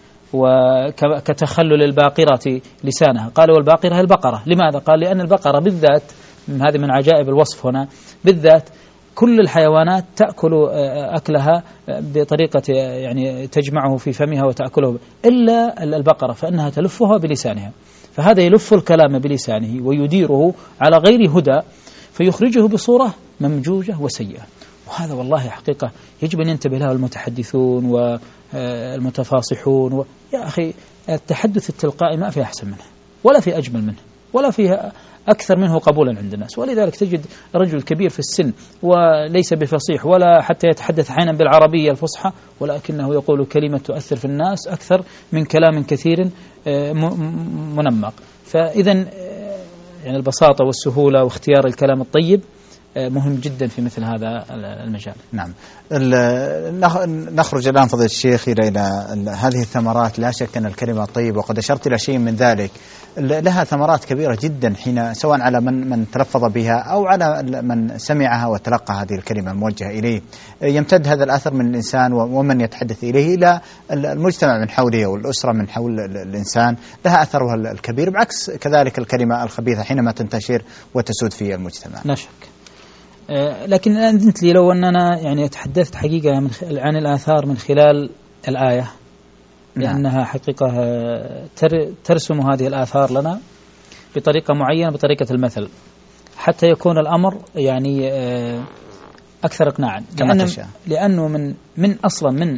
وكتخلل الباقرة لسانها. قال والباقرة البقرة. لماذا؟ قال لأن البقرة بالذات، هذه من عجائب الوصف هنا، بالذات كل الحيوانات تأكل أكلها بطريقة يعني تجمعه في فمها وتأكله، إلا البقرة فإنها تلفها بلسانها. فهذا يلف الكلام بلسانه ويديره على غير هدى، فيخرجه بصورة ممجوجة وسيئة. وهذا والله حقيقة يجب أن ينتبه له المتحدثون والمتفاصحون. يا أخي التحدث التلقائي ما في أحسن منه، ولا في أجمل منه، ولا فيها أكثر منه قبولا عند الناس. ولذلك تجد رجل كبير في السن وليس بفصيح ولا حتى يتحدث أحيانا بالعربية الفصحى، ولكنه يقول كلمة تؤثر في الناس أكثر من كلام كثير منمق. فإذا يعني البساطة والسهولة واختيار الكلام الطيب مهم جدا في مثل هذا المجال. نعم. نخرج الآن فضيلة الشيخ إلى هذه الثمرات. لا شك أن الكلمة الطيبة، وقد أشرت إلى شيء من ذلك، لها ثمرات كبيرة جدا، حين سواء على من تلفظ بها أو على من سمعها وتلقى هذه الكلمة الموجهة إليه. يمتد هذا الأثر من الإنسان ومن يتحدث إليه إلى المجتمع من حوله والأسرة من حول الإنسان، لها أثرها الكبير، بعكس كذلك الكلمة الخبيثة حينما تنتشر وتسود في المجتمع. لا شك. لكن أنت لي لو أننا يعني تحدثت حقيقة عن الآثار من خلال الآية، لأنها حقيقة ترسم هذه الآثار لنا بطريقة معينة، بطريقة المثل. حتى يكون الأمر يعني أكثر إقناعا، لأنه من أصلا من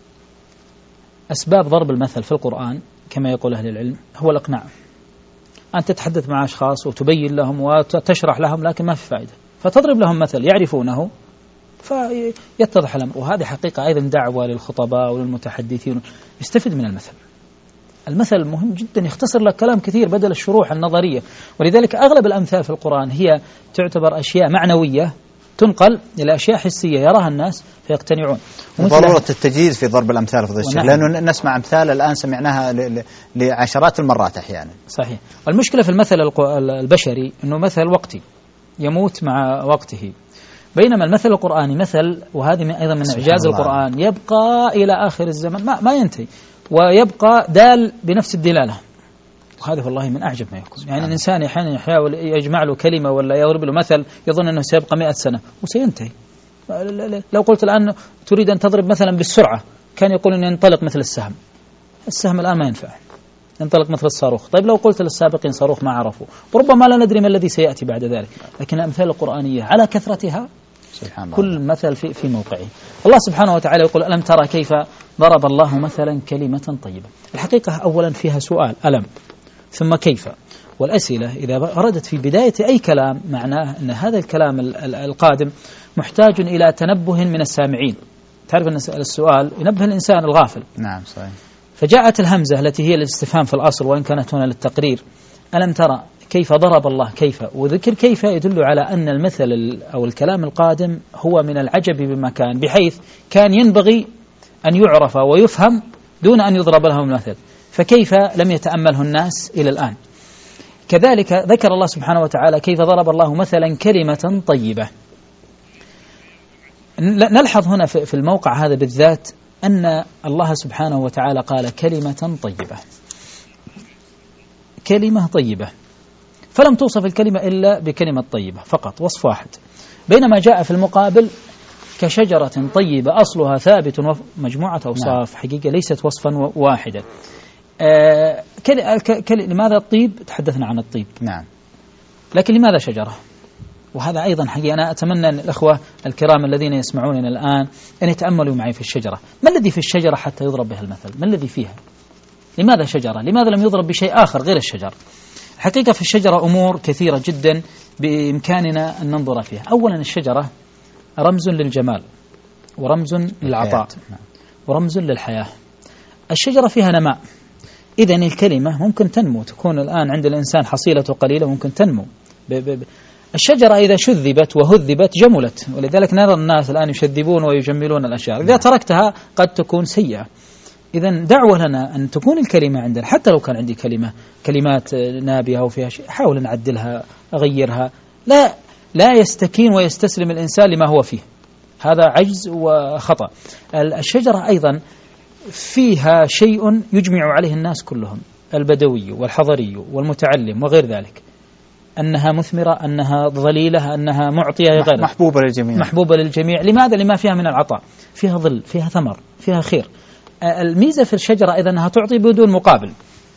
أسباب ضرب المثل في القرآن كما يقول أهل العلم هو الإقناع. أنت تتحدث مع أشخاص وتبين لهم وتشرح لهم لكن ما في فائدة، فتضرب لهم مثل يعرفونه فيتضح الأمر. وهذه حقيقة أيضا دعوة للخطباء وللمتحدثين، يستفيد من المثل. المثل مهم جدا، يختصر لك كلام كثير بدل الشروح النظرية. ولذلك أغلب الأمثال في القرآن هي تعتبر أشياء معنوية تنقل إلى أشياء حسية يراها الناس فيقتنعون. ضرورة التجهيز في ضرب الأمثال في الشيء، لأنه نسمع أمثال الآن سمعناها لعشرات المرات أحيانا. صحيح. والمشكلة في المثل البشري أنه مثل وقتي يموت مع وقته، بينما المثل القرآني مثل، وهذه أيضا من إعجاز القرآن، يبقى إلى آخر الزمن ما ينتهي، ويبقى دال بنفس الدلالة. وهذا والله من أعجب ما يكون. يعني الإنسان أحيانا يحاول يجمع له كلمة ولا يضرب له مثل يظن أنه سيبقى 100 سنة وسينتهي. لو قلت الآن تريد أن تضرب مثلا بالسرعة، كان يقول أن ينطلق مثل السهم الآن ما ينفع، ينطلق مثل الصاروخ. طيب لو قلت للسابقين صاروخ ما عرفوا، وربما لا ندري ما الذي سيأتي بعد ذلك. لكن الأمثال القرآنية على كثرتها كل مثل في موقعه. الله سبحانه وتعالى يقول: ألم ترى كيف ضرب الله مثلا كلمة طيبة. الحقيقة أولا فيها سؤال ألم، ثم كيف. والأسئلة إذا أردت في بداية أي كلام معناه أن هذا الكلام القادم محتاج إلى تنبه من السامعين. تعرف أن السؤال ينبه الإنسان الغافل. نعم صحيح. فجاءت الهمزة التي هي الاستفهام في الأصل، وإن كانت هنا للتقرير. ألم ترى كيف ضرب الله كيف، وذكر كيف يدل على أن المثل أو الكلام القادم هو من العجب بمكان، بحيث كان ينبغي أن يعرف ويفهم دون أن يضرب لهم المثل، فكيف لم يتأمله الناس إلى الآن. كذلك ذكر الله سبحانه وتعالى كيف ضرب الله مثلا كلمة طيبة. نلحظ هنا في الموقع هذا بالذات أن الله سبحانه وتعالى قال كلمة طيبة، كلمة طيبة، فلم توصف الكلمة إلا بكلمة طيبة فقط، وصف واحد. بينما جاء في المقابل كشجرة طيبة أصلها ثابت، مجموعة أوصاف حقيقة ليست وصفا واحدا. لماذا الطيب؟ تحدثنا عن الطيب، نعم، لكن لماذا شجرة؟ وهذا أيضا حقيقة أنا أتمنى أن الأخوة الكرام الذين يسمعوننا الآن أن يتأملوا معي في الشجرة. ما الذي في الشجرة حتى يضرب بها المثل؟ ما الذي فيها؟ لماذا شجرة؟ لماذا لم يضرب بشيء آخر غير الشجر؟ حقيقة في الشجرة أمور كثيرة جدا بإمكاننا أن ننظر فيها. أولا الشجرة رمز للجمال، ورمز للعطاء، ورمز للحياة. الشجرة فيها نماء، إذن الكلمة ممكن تنمو، تكون الآن عند الإنسان حصيلته قليلة ممكن تنمو. الشجرة إذا شذبت وهذبت جملت، ولذلك نرى الناس الآن يشذبون ويجملون الأشياء، إذا تركتها قد تكون سيئة. إذن دعوة لنا أن تكون الكلمة عندنا، حتى لو كان عندي كلمات نابية وفيها شيء، حاول نعدلها أغيرها. لا يستكين ويستسلم الإنسان لما هو فيه، هذا عجز وخطأ. الشجرة أيضا فيها شيء يجمع عليه الناس كلهم، البدوي والحضري والمتعلم وغير ذلك، أنها مثمرة، أنها ظليلة، أنها معطية، غير محبوبة للجميع. لماذا؟ لما فيها من العطاء، فيها ظل، فيها ثمر، فيها خير. الميزة في الشجرة أيضا أنها تعطي بدون مقابل،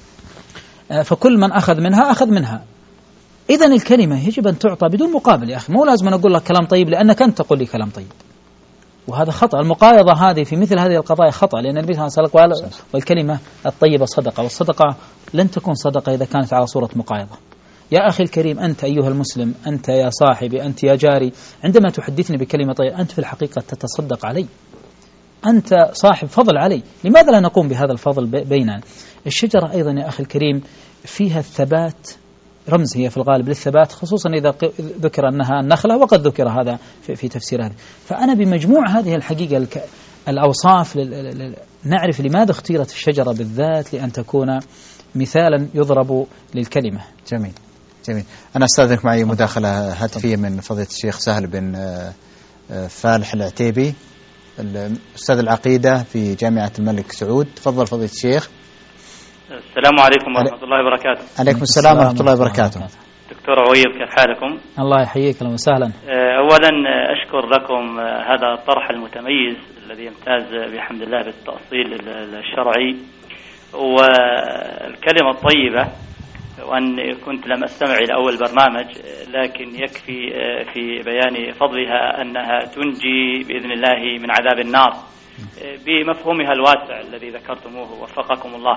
فكل من أخذ منها. إذن الكلمة يجب أن تعطى بدون مقابل يا أخي، مو لازم أن أقول لك كلام طيب لأنك أنت تقول لي كلام طيب، وهذا خطأ. المقايضة هذه في مثل هذه القضايا خطأ، لأن النبي صلى الله عليه وسلم قال: والكلمة الطيبة صدقة، والصدقة لن تكون صدقة إذا كانت على صورة مقايضة. يا أخي الكريم، أنت أيها المسلم، أنت يا صاحبي، أنت يا جاري، عندما تحدثني بكلمة طيبة أنت في الحقيقة تتصدق علي، أنت صاحب فضل علي. لماذا لا نقوم بهذا الفضل بيننا؟ الشجرة أيضا يا أخي الكريم فيها الثبات، رمز هي في الغالب للثبات، خصوصا إذا ذكر أنها النخلة، وقد ذكر هذا في تفسير هذا. فأنا بمجموع هذه الحقيقة الأوصاف نعرف لماذا اختيرت الشجرة بالذات، لأن تكون مثالا يضرب للكلمة. جميل. أنا أستاذنك معي مداخلة هاتفية من فضيلة الشيخ سهل بن فالح العتيبي، أستاذ العقيدة في جامعة الملك سعود. تفضل فضيلة الشيخ. السلام عليكم ورحمة الله وبركاته. عليكم السلام ورحمة الله وبركاته. دكتور عويب، كيف حالكم؟ الله يحييك، أهلا وسهلا. أولا أشكر لكم هذا الطرح المتميز الذي يمتاز بحمد الله بالتأصيل الشرعي. والكلمة الطيبة وأن كنت لم أستمع إلى أول برنامج، لكن يكفي في بيان فضلها أنها تنجي بإذن الله من عذاب النار بمفهومها الواسع الذي ذكرتموه وفقكم الله.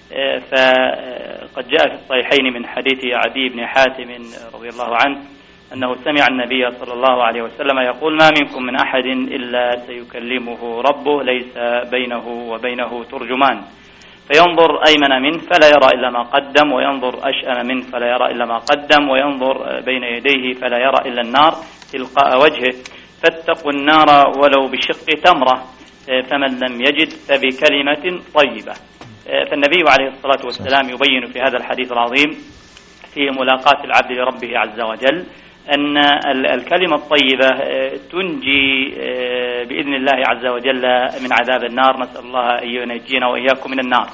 فقد جاء في الصحيحين من حديث عدي بن حاتم رضي الله عنه أنه سمع النبي صلى الله عليه وسلم يقول: ما منكم من أحد إلا سيكلمه ربه ليس بينه وبينه ترجمان، فينظر أيمن منه فلا يرى إلا ما قدم، وينظر أشأم منه فلا يرى إلا ما قدم، وينظر بين يديه فلا يرى إلا النار تلقاء وجهه، فاتقوا النار ولو بشق تمرة، فمن لم يجد فبكلمة طيبة. فالنبي عليه الصلاة والسلام يبين في هذا الحديث العظيم في ملاقاة العبد لربه عز وجل أن الكلمة الطيبة تنجي بإذن الله عز وجل من عذاب النار. نسأل الله أن ينجينا وإياكم من النار.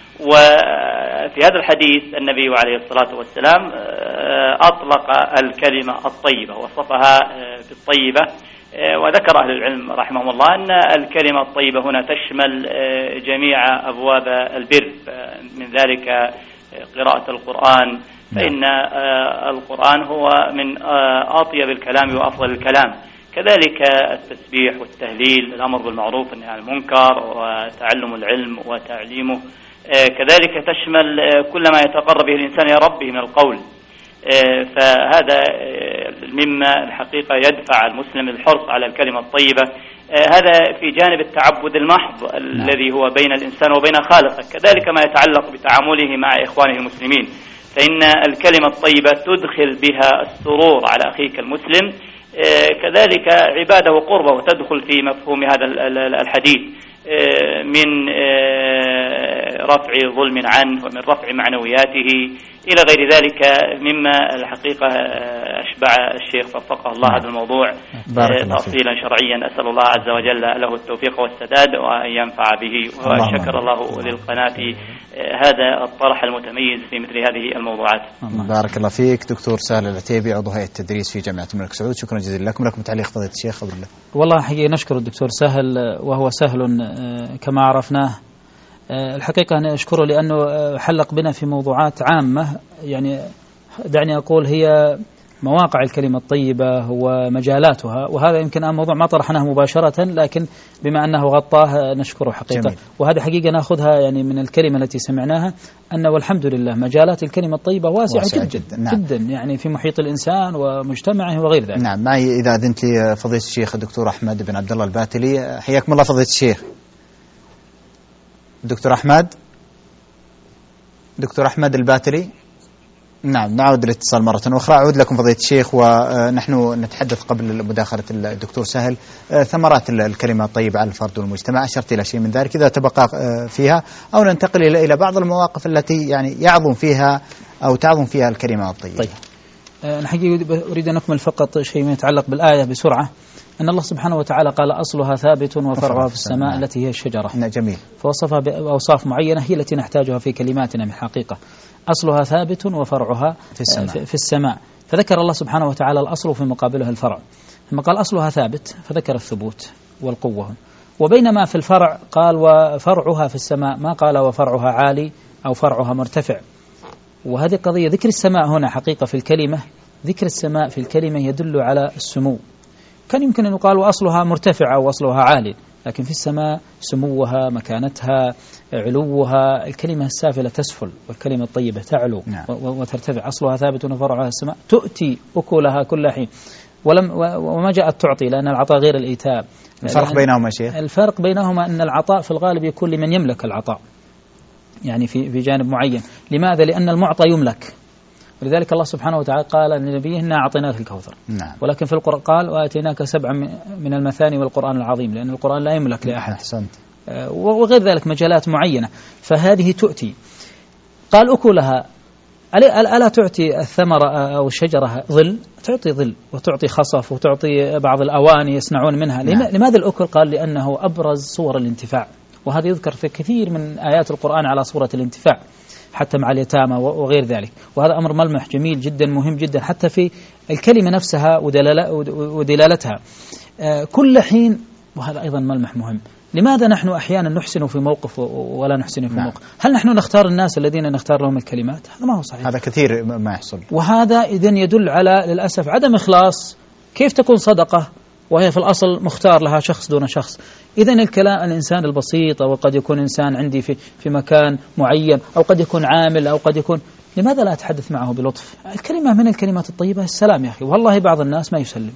وفي هذا الحديث النبي عليه الصلاة والسلام أطلق الكلمة الطيبة، وصفها بالطيبة، وذكر أهل العلم رحمهم الله أن الكلمة الطيبة هنا تشمل جميع أبواب البر، من ذلك قراءة القرآن، فإن القرآن هو من أطيب الكلام وأفضل الكلام، كذلك التسبيح والتهليل، الأمر بالمعروف والنهي عن المنكر، وتعلم العلم وتعليمه، كذلك تشمل كل ما يتقرب به الإنسان إلى ربه من القول. فهذا مما الحقيقة يدفع المسلم الحرص على الكلمة الطيبة. هذا في جانب التعبد المحض الذي هو بين الإنسان وبين خالقه، كذلك ما يتعلق بتعامله مع إخوانه المسلمين، فإن الكلمة الطيبة تدخل بها السرور على أخيك المسلم، كذلك عباده وقربه، وتدخل في مفهوم هذا الحديث من رفع ظلم عنه ومن رفع معنوياته إلى غير ذلك مما الحقيقة أشبع الشيخ وفقه الله هذا الموضوع تأصيلا شرعيا. أسأل الله عز وجل له التوفيق والسداد وأن ينفع به، وشكر الله للقناة هذا الطرح المتميز في مثل هذه الموضوعات. بارك الله فيك دكتور سهل العتيبي، عضو هيئة التدريس في جامعة الملك سعود، شكرا جزيلا لكم. لكم تعليق فضيلة الشيخ؟ قبل الله والله حقيقة نشكر الدكتور سهل، وهو سهل كما عرفناه. الحقيقة أنا أشكره لأنه حلق بنا في موضوعات عامة، يعني دعني أقول هي مواقع الكلمة الطيبة ومجالاتها، وهذا يمكن موضوع ما طرحناه مباشرة، لكن بما أنه غطاه نشكره حقيقة. جميل. وهذه حقيقة نأخذها يعني من الكلمة التي سمعناها، أن والحمد لله مجالات الكلمة الطيبة واسعة جدا. نعم. جدا، يعني في محيط الإنسان ومجتمعه وغير ذلك. نعم. معي إذا أذنت لي فضيلة الشيخ الدكتور أحمد بن عبد الله الباتلي. حياكم الله فضيلة الشيخ. دكتور أحمد الباتلي. نعم، نعود الاتصال مرة أخرى. أعود لكم فضيلة الشيخ، ونحن نتحدث قبل مداخلة الدكتور سهل ثمرات الكلمة الطيبة على الفرد والمجتمع. أشرت إلى شيء من ذلك، إذا تبقى فيها أو ننتقل إلى بعض المواقف التي يعني يعظم فيها أو تعظم فيها الكلمة الطيبة. طيب، أنا حقيقة أريد أن أكمل فقط شيء ما يتعلق بالآية بسرعة. أن الله سبحانه وتعالى قال: أصلها ثابت وفرعها في السماء التي هي الشجرة. جميل. فوصفها بأوصاف معينة هي التي نحتاجها في كلماتنا من حقيقة. أصلها ثابت وفرعها في السماء. فذكر الله سبحانه وتعالى الأصل في مقابله الفرع، ثم قال أصلها ثابت فذكر الثبوت والقوة، وبينما في الفرع قال وفرعها في السماء، ما قال وفرعها عالي أو فرعها مرتفع. وهذه قضية ذكر السماء هنا حقيقة في الكلمة، ذكر السماء في الكلمة يدل على السمو. كان يمكن أن يقال وأصلها مرتفعة وأصلها عالي، لكن في السماء سموها، مكانتها، علوها. الكلمة السافلة تسفل والكلمة الطيبة تعلو. نعم. وترتفع. أصلها ثابت وفرعها السماء تؤتي أكلها كل حين. وما جاءت تعطي، لأن العطاء غير الإيتاء. الفرق بينهما شيء؟ الفرق بينهما أن العطاء في الغالب يكون لمن يملك العطاء، يعني في جانب معين. لماذا؟ لأن المعطى يملك، ولذلك الله سبحانه وتعالى قال لنبيه: إنا أعطيناك الكوثر. نعم. ولكن في القرآن قال: وآتيناك 7 من المثاني والقرآن العظيم، لأن القرآن لا يملك لأحد. أحسنت. وغير ذلك مجالات معينة، فهذه تؤتي. قال أكلها، ألا تعطي الثمرة أو الشجرة ظل؟ تعطي ظل وتعطي خصف وتعطي بعض الأواني يصنعون منها. نعم. لماذا الأكل؟ قال لأنه أبرز صور الانتفاع، وهذا يذكر في كثير من آيات القرآن على صورة الانتفاع، حتى مع اليتامى وغير ذلك. وهذا أمر ملمح جميل جدا، مهم جدا، حتى في الكلمة نفسها ودلالتها كل حين. وهذا أيضا ملمح مهم، لماذا نحن أحيانا نحسن في موقف ولا نحسن في موقف؟ هل نحن نختار الناس الذين نختار لهم الكلمات؟ هذا ما هو صحيح. هذا كثير ما يحصل. وهذا إذن يدل على للأسف عدم إخلاص. كيف تكون صدقة وهي في الأصل مختار لها شخص دون شخص؟ إذن الإنسان البسيط، أو قد يكون إنسان عندي في مكان معين، أو قد يكون عامل، أو قد يكون، لماذا لا أتحدث معه بلطف؟ الكلمة من الكلمات الطيبة السلام يا أخي. والله بعض الناس ما يسلم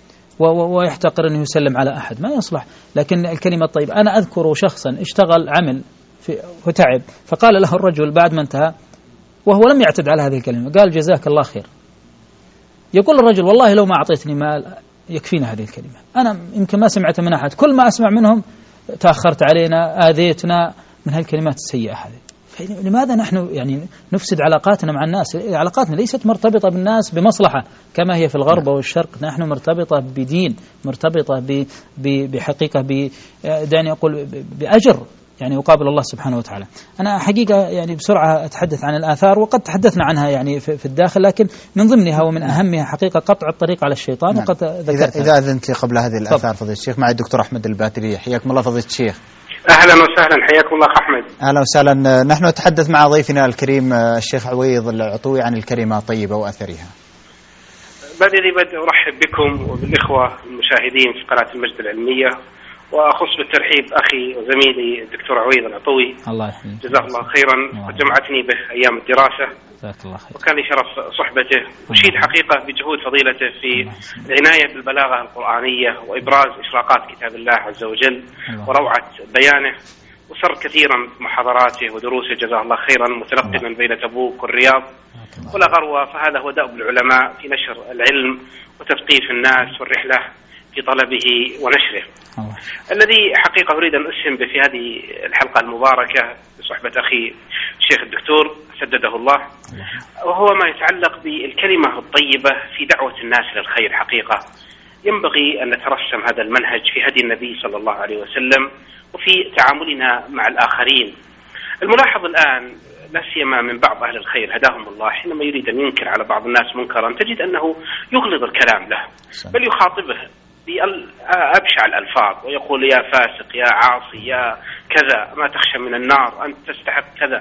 ويحتقر أنه يسلم على أحد، ما يصلح. لكن الكلمة الطيبة، أنا أذكر شخصا اشتغل عمل وتعب، فقال له الرجل بعد ما انتهى وهو لم يعتد على هذه الكلمة، قال جزاك الله خير. يقول الرجل والله لو ما أعطيتني مال يكفينا هذه الكلمة، أنا يمكن ما سمعت من أحد، كل ما أسمع منهم تأخرت علينا، آذيتنا، من هالكلمات السيئة هذه. لماذا نحن يعني نفسد علاقاتنا مع الناس؟ علاقاتنا ليست مرتبطة بالناس بمصلحة كما هي في الغرب والشرق، نحن مرتبطة بدين، مرتبطة بحقيقة، دعني أقول بأجر يعني يقابل الله سبحانه وتعالى. أنا حقيقة يعني بسرعة أتحدث عن الآثار، وقد تحدثنا عنها يعني في الداخل، لكن من ضمنها ومن أهمها حقيقة قطع الطريق على الشيطان. نعم. وقد ذكرت إذا أذنت قبل هذه الآثار فضيلة الشيخ، مع الدكتور أحمد الباتري. حياكم الله فضيلة الشيخ. أهلا وسهلا، حياكم الله أحمد. أهلا وسهلا. نحن نتحدث مع ضيفنا الكريم الشيخ عويض العطوي عن الكلمة الطيبة وأثرها. بدأ أرحب بكم وبالإخوة المشاهدين في قناة المجد العلمية، وأخص بالترحيب أخي وزميلي الدكتور عويض العطوي، الله يحفظك، جزاه الله خيرا، وجمعتني به أيام الدراسة، وكان لي شرف صحبته. أشيد حقيقة بجهود فضيلته في العناية بالبلاغة القرآنية وإبراز إشراقات كتاب الله عز وجل وروعة بيانه، وسر كثيرا محاضراته ودروسه جزاه الله خيرا، متنقلا بين تبوك والرياض ولا غروة. فهذا هو دأب العلماء في نشر العلم وتثقيف الناس والرحلة في طلبه ونشره. الذي حقيقة أريد أن أسهم به في هذه الحلقة المباركة بصحبة أخي الشيخ الدكتور سدده الله، وهو ما يتعلق بالكلمة الطيبة في دعوة الناس للخير. حقيقة ينبغي أن نترسم هذا المنهج في هدي النبي صلى الله عليه وسلم وفي تعاملنا مع الآخرين. الملاحظ الآن لا سيما من بعض أهل الخير هداهم الله، حينما يريد أن ينكر على بعض الناس منكرا تجد أنه يغلظ الكلام له، بل يخاطبه بأبشع الألفاظ ويقول يا فاسق، يا عاصي، يا كذا، ما تخشى من النار، أنت تستحق كذا.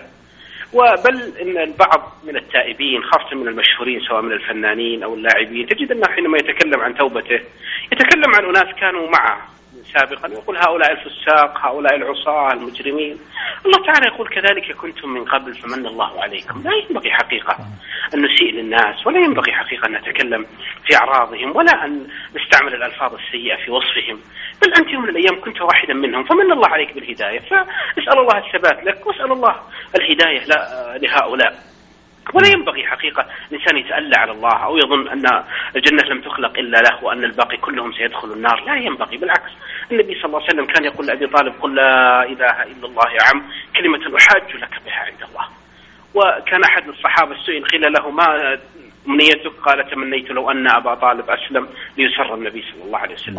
وبل إن البعض من التائبين خاصة من المشهورين سواء من الفنانين أو اللاعبين تجد أنه حينما يتكلم عن توبته يتكلم عن أناس كانوا معه سابقا، يقول هؤلاء الفساق، هؤلاء العصاة المجرمين. الله تعالى يقول كذلك كنتم من قبل فمن الله عليكم. لا ينبغي حقيقة أن نسيء للناس، ولا ينبغي حقيقة أن نتكلم في أعراضهم، ولا أن نستعمل الألفاظ السيئة في وصفهم. بل أنت يوم من الأيام كنت واحدا منهم فمن الله عليك بالهداية، فاسأل الله الثبات لك واسأل الله الهداية لهؤلاء. ولا ينبغي حقيقة الإنسان يتألى على الله أو يظن أن الجنة لم تخلق إلا له وأن الباقي كلهم سيدخلوا النار. لا ينبغي، بالعكس النبي صلى الله عليه وسلم كان يقول لأبي طالب قل لا إله إلا الله يا عم، كلمة أحاج لك بها عند الله. وكان أحد الصحابة السئل قيل له ما أمنيتك؟ قال تمنيت لو أن أبا طالب أسلم ليسر النبي صلى الله عليه وسلم.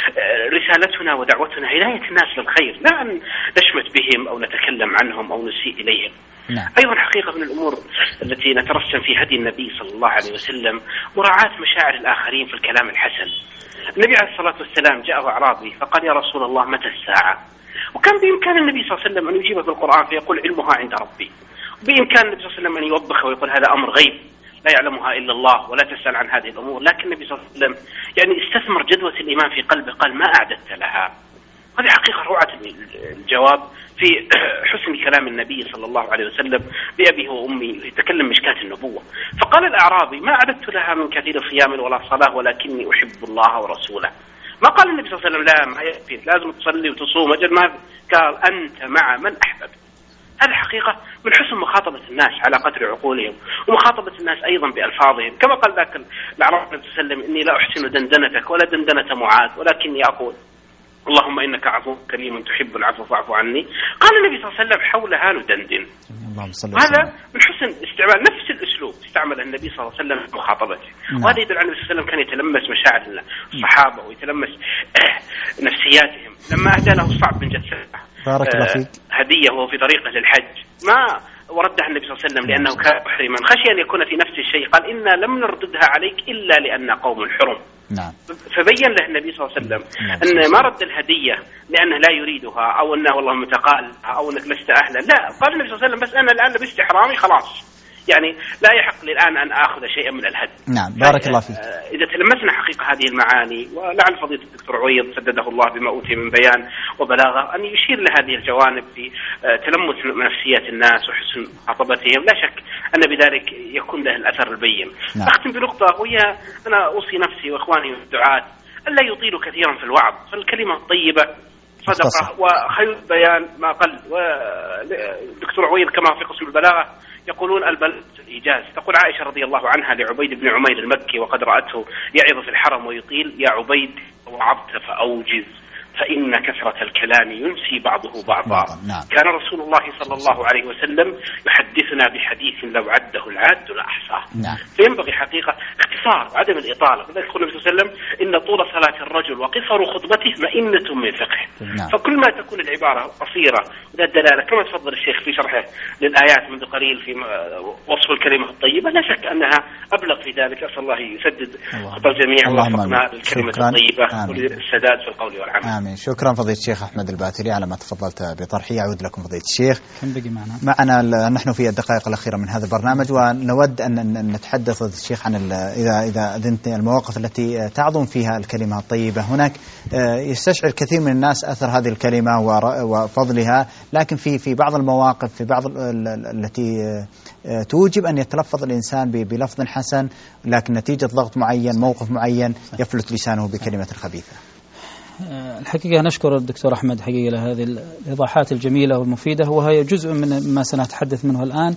فرسالتنا ودعوتنا هداية الناس للخير، لا أن نشمت بهم أو نتكلم عنهم أو نسيء إليهم. أيضا حقيقة من الأمور التي نترسم في هدي النبي صلى الله عليه وسلم مراعاة مشاعر الآخرين في الكلام الحسن. النبي عليه الصلاة والسلام جاءه أعرابي فقال يا رسول الله متى الساعة؟ وكان بإمكان النبي صلى الله عليه وسلم أن يجيبه في القرآن فيقول علمها عند ربي، وبإمكان النبي صلى الله عليه وسلم أن يوبخه ويقول هذا أمر غيب لا يعلمها إلا الله ولا تسأل عن هذه الأمور. لكن النبي صلى الله عليه وسلم يعني استثمر جدوى الإيمان في قلبه، قال ما أعددت لها. هذه حقيقة روعة الجواب في حسن كلام النبي صلى الله عليه وسلم بأبيه وأمي يتكلم مشكاة النبوة. فقال الأعرابي ما أعددت لها من كثير صيام ولا صلاة ولكني أحب الله ورسوله. ما قال النبي صلى الله عليه وسلم لا ما يكفي لازم تصلي وتصوم أجل، ما قال أنت مع من أحببت. هذا حقيقة من حسن مخاطبة الناس على قدر عقولهم ومخاطبة الناس أيضا بألفاظهم، كما قال ذاك الأعرابي صلى الله عليه وسلم إني لا أحسن دندنتك ولا دندنة معاذ ولكني أقول اللهم إنك عفو كريم تحب العفو فاعف عني. قال النبي صلى الله عليه وسلم حولها ندندن. هذا من حسن استعمال نفس الأسلوب استعمل النبي صلى الله عليه وسلم في مخاطبته. وهذا يدل على النبي صلى الله عليه وسلم كان يتلمس مشاعر الصحابة ويتلمس نفسياتهم. لما أهدى له الصعب بن جثة هدية وهو في طريقه للحج ما وردها النبي صلى الله عليه وسلم لأنه كان محرما، خشي أن يكون في نفس الشيء، قال إنا لم نرددها عليك إلا لأن قوم حرم. نعم. فبين له النبي صلى الله عليه وسلم أن ما رد الهدية لأنه لا يريدها أو أنه والله متقال أو أنك لست أهلا، لا، قال النبي صلى الله عليه وسلم بس أنا الآن لبست إحرامي خلاص، يعني لا يحق لي الآن أن آخذ شيئا من الهدي. نعم، بارك الله فيك. إذا تلمسنا حقيقة هذه المعاني، ولعل فضيلة الدكتور عويض سدده الله بما أوتي من بيان وبلاغة أن يشير لهذه الجوانب في تلمس نفسية الناس وحسن خطبتهم، لا شك أن بذلك يكون له الأثر البين. نعم. أختم بنقطة وهي أنا أوصي نفسي وإخواني الدعاة ألا يطيلوا كثيرا في الوعظ، فالكلمة الطيبة صدقة وخير بيان ما قل. ودكتور عويض كما في قسم البلاغة يقولون البلاغة الإيجاز. تقول عائشة رضي الله عنها لعبيد بن عمير المكي وقد رأته يعظ في الحرم ويطيل: يا عبيد وعظت فأوجز فإن كثرة الكلام ينسي بعضه بعضا. نعم. كان رسول الله صلى الله عليه وسلم يحدثنا بحديث لو عده العاد لأحصاه. نعم. فينبغي حقيقة اختصار وعدم الإطالة. لذلك يقول النبي صلى الله عليه وسلم: إن طول صلاة الرجل وقصر خطبته مئنة من فقه. نعم. فكل ما تكون العبارة قصيرة وذا الدلالة كما تفضل الشيخ في شرحه للآيات منذ قليل في وصف الكلمة الطيبة، لا شك أنها أبلغ في ذلك. أسأل الله يسدد خطى الجميع ووفقنا للكلمة الطيبة وللسداد في القول والعمل. آمين. شكرا فضيلة الشيخ أحمد الباتري على ما تفضلت بطرحه. يعود لكم فضيلة الشيخ. كم بقي معنا نحن في الدقائق الأخيرة من هذا البرنامج، ونود أن نتحدث فضيلة الشيخ عن إذا أذنت المواقف التي تعظم فيها الكلمة الطيبة. هناك يستشعر كثير من الناس أثر هذه الكلمة وفضلها، لكن في بعض المواقف، في بعض التي توجب أن يتلفظ الإنسان بلفظ حسن، لكن نتيجة ضغط معين، موقف معين، يفلت لسانه بكلمة خبيثة. الحقيقة نشكر الدكتور أحمد حقيقة لهذه الإيضاحات الجميلة والمفيدة، وهي جزء من ما سنتحدث منه الآن.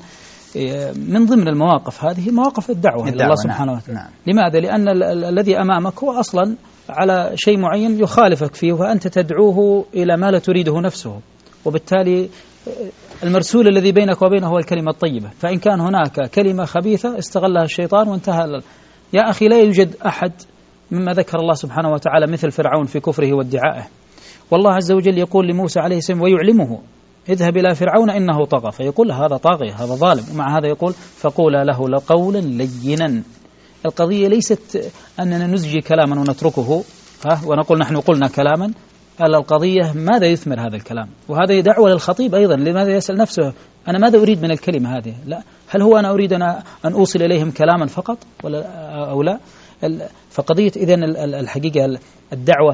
من ضمن المواقف هذه مواقف الدعوة إلى الله سبحانه وتعالى. نعم. لماذا؟ لأن الذي أمامك هو أصلا على شيء معين يخالفك فيه، وأنت تدعوه إلى ما لا تريده نفسه، وبالتالي المرسول الذي بينك وبينه هو الكلمة الطيبة. فإن كان هناك كلمة خبيثة استغلها الشيطان وانتهى. يا أخي، لا يوجد أحد مما ذكر الله سبحانه وتعالى مثل فرعون في كفره وادعائه. والله عز وجل يقول لموسى عليه السلام ويعلمه: اذهب إلى فرعون إنه طغى. فيقول هذا طاغي، هذا ظالم، ومع هذا يقول: فقولا له قولا لينا. القضية ليست أننا نزجي كلاما ونتركه ونقول نحن قلنا كلاما. القضية ماذا يثمر هذا الكلام، وهذا دعوة للخطيب أيضا. لماذا يسأل نفسه أنا ماذا أريد من الكلمة هذه؟ لا، هل هو أنا أريد أن أوصل إليهم كلاما فقط أو لا؟ فقضية إذن الحقيقة الدعوة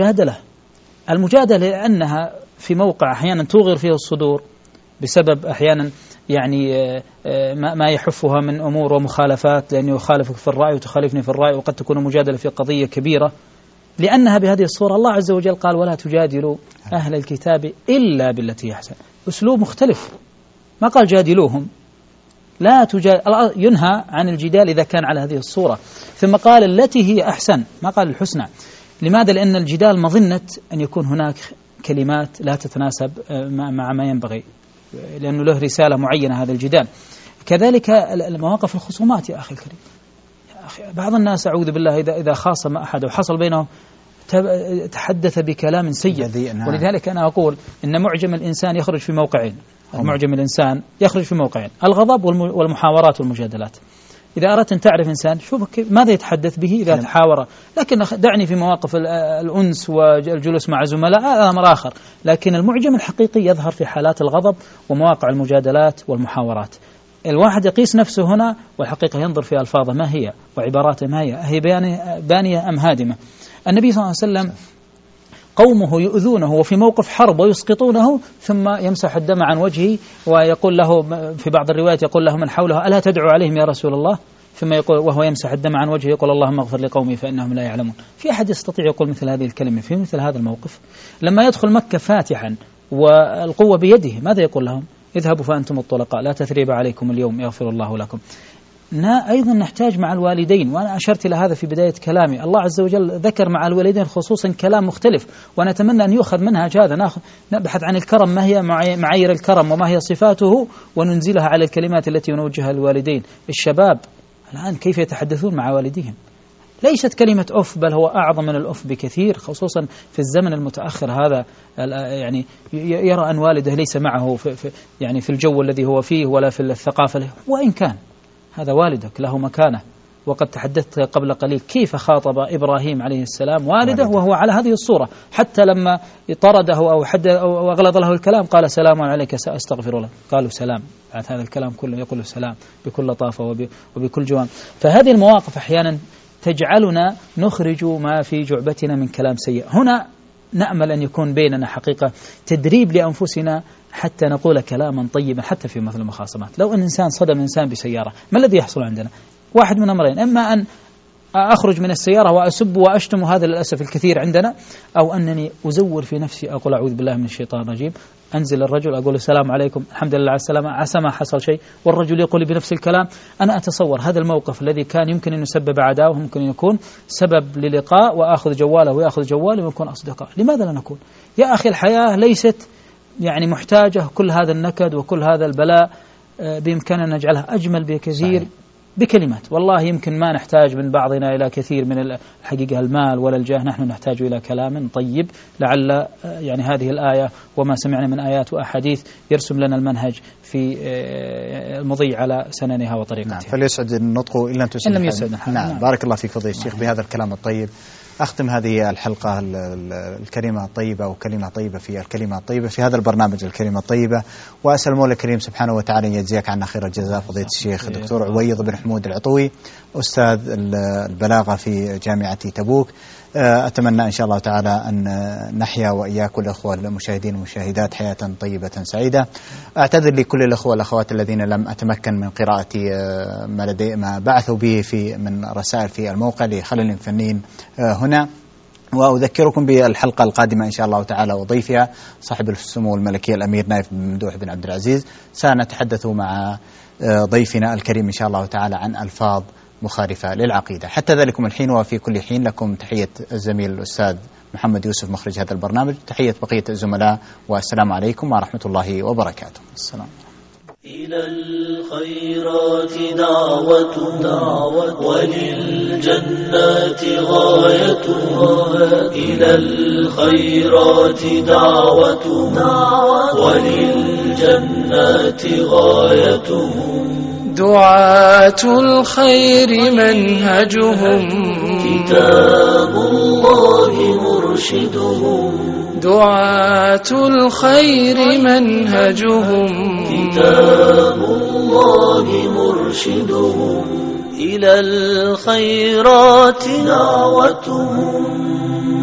المجادلة لأنها في موقع أحيانا توغر فيه الصدور بسبب أحيانا يعني ما يحفها من أمور ومخالفات، لأنه يخالفك في الرأي وتخالفني في الرأي، وقد تكون مجادلة في قضية كبيرة. لأنها بهذه الصورة الله عز وجل قال: ولا تجادلوا أهل الكتاب إلا بالتي أحسن. أسلوب مختلف، ما قال جادلوهم، لا ينهى عن الجدال إذا كان على هذه الصورة. ثم قال التي هي أحسن، ما قال الحسنى. لماذا؟ لأن الجدال مظنة أن يكون هناك كلمات لا تتناسب مع ما ينبغي، لأنه له رسالة معينة هذا الجدال. كذلك المواقف الخصومات. يا أخي الكريم، يا أخي، بعض الناس أعوذ بالله إذا خاصم أحد وحصل بينه تحدث بكلام سيء. ولذلك أنا أقول إن معجم الإنسان يخرج في موقعين. معجم الإنسان يخرج في موقعين: الغضب والمحاورات والمجادلات. إذا أردت أن تعرف إنسان شوف ماذا يتحدث به إذا تحاور. لكن دعني في مواقف الأنس والجلوس مع زملاء هذا أمر آخر. لكن المعجم الحقيقي يظهر في حالات الغضب ومواقع المجادلات والمحاورات. الواحد يقيس نفسه هنا، والحقيقة ينظر في ألفاظه ما هي وعباراته ما هي بانية أم هادمة. النبي صلى الله عليه وسلم قومه يؤذونه وفي موقف حرب ويسقطونه، ثم يمسح الدم عن وجهه ويقول له في بعض الروايات يقول له من حوله: ألا تدعو عليهم يا رسول الله؟ ثم يقول وهو يمسح الدم عن وجهه يقول: اللهم اغفر لقومي فإنهم لا يعلمون. في أحد يستطيع يقول مثل هذه الكلمة في مثل هذا الموقف؟ لما يدخل مكة فاتحا والقوة بيده ماذا يقول لهم؟ اذهبوا فأنتم الطلقاء لا تثريب عليكم اليوم يغفر الله لكم. أيضا نحتاج مع الوالدين، وأنا أشرت إلى هذا في بداية كلامي. الله عز وجل ذكر مع الوالدين خصوصا كلام مختلف، ونتمنى أن يؤخذ منهج هذا. نبحث عن الكرم، ما هي معايير الكرم وما هي صفاته، وننزلها على الكلمات التي نوجهها للوالدين. الشباب الآن كيف يتحدثون مع والديهم؟ ليست كلمة أف، بل هو أعظم من الأف بكثير، خصوصا في الزمن المتأخر هذا. يعني يرى أن والده ليس معه يعني في الجو الذي هو فيه ولا في الثقافة، وإن كان هذا والدك له مكانة. وقد تحدثت قبل قليل كيف خاطب إبراهيم عليه السلام والده وهو على هذه الصورة، حتى لما طرده أو أغلظ له الكلام قال سلام عليك سأستغفر لك، قالوا سلام. بعد هذا الكلام كله يقول سلام بكل لطافة وبكل جوان. فهذه المواقف أحيانا تجعلنا نخرج ما في جعبتنا من كلام سيء. هنا نأمل أن يكون بيننا حقيقة تدريب لأنفسنا حتى نقول كلاما طيبا حتى في مثل المخاصمات. لو أن إنسان صدم إنسان بسيارة، ما الذي يحصل عندنا؟ واحد من أمرين: إما أن أخرج من السيارة وأسب وأشتم، وهذا للأسف الكثير عندنا، أو أنني أزور في نفسي أقول أعوذ بالله من الشيطان الرجيم، أنزل الرجل أقول السلام عليكم، الحمد لله على السلامة، عسى ما حصل شيء، والرجل يقول بنفس الكلام. أنا أتصور هذا الموقف الذي كان يمكن أن يسبب عداوة ممكن يكون سبب للقاء، وأخذ جواله ويأخذ جواله ونكون أصدقاء. لماذا لا نكون؟ يا أخي الحياة ليست يعني محتاجة كل هذا النكد وكل هذا البلاء، بإمكاننا نجعلها أجمل بكثير بكلمات. والله يمكن ما نحتاج من بعضنا إلى كثير من الحقيقة المال ولا الجاه، نحن نحتاج إلى كلام طيب. لعل يعني هذه الآية وما سمعنا من آيات وأحاديث يرسم لنا المنهج في المضي على سننها وطريقتها. نعم، فليسعد النطق إلا أن تسعد. إن لم يسعد. نعم، بارك الله فيك فضيلة الشيخ بهذا الكلام الطيب. أختم هذه الحلقة الكريمة الطيبة وكلمة طيبة في الكلمة الطيبة في هذا البرنامج الكلمة الطيبة، وأسأل المولى الكريم سبحانه وتعالى أن يجزيك عنا خير الجزاء فضيلة الشيخ الدكتور عويض بن حمود العطوي، أستاذ البلاغة في جامعة تبوك. أتمنى إن شاء الله تعالى أن نحيا وإياك والأخوة المشاهدين والمشاهدات حياة طيبة سعيدة. أعتذر لكل الأخوة والأخوات الذين لم أتمكن من قراءة ما بعثوا به من رسائل في الموقع لخلل فني هنا، وأذكركم بالحلقة القادمة إن شاء الله تعالى وضيفها صاحب السمو الملكي الأمير نايف بن ممدوح بن عبد العزيز. سنتحدث مع ضيفنا الكريم إن شاء الله تعالى عن ألفاظ مخالفة للعقيدة. حتى ذلكم الحين وفي كل حين لكم تحية الزميل الأستاذ محمد يوسف مخرج هذا البرنامج، تحية بقية الزملاء، والسلام عليكم ورحمة الله وبركاته. السلام. إلى الخيرات دعوة وللجنات غاية، إلى الخيرات دعوة وللجنات غاية. دعاة الخير منهجهم كتاب الله مرشدهم، دعاة الخير منهجهم كتاب الله مرشدهم، إلى الخيرات دعوتهم.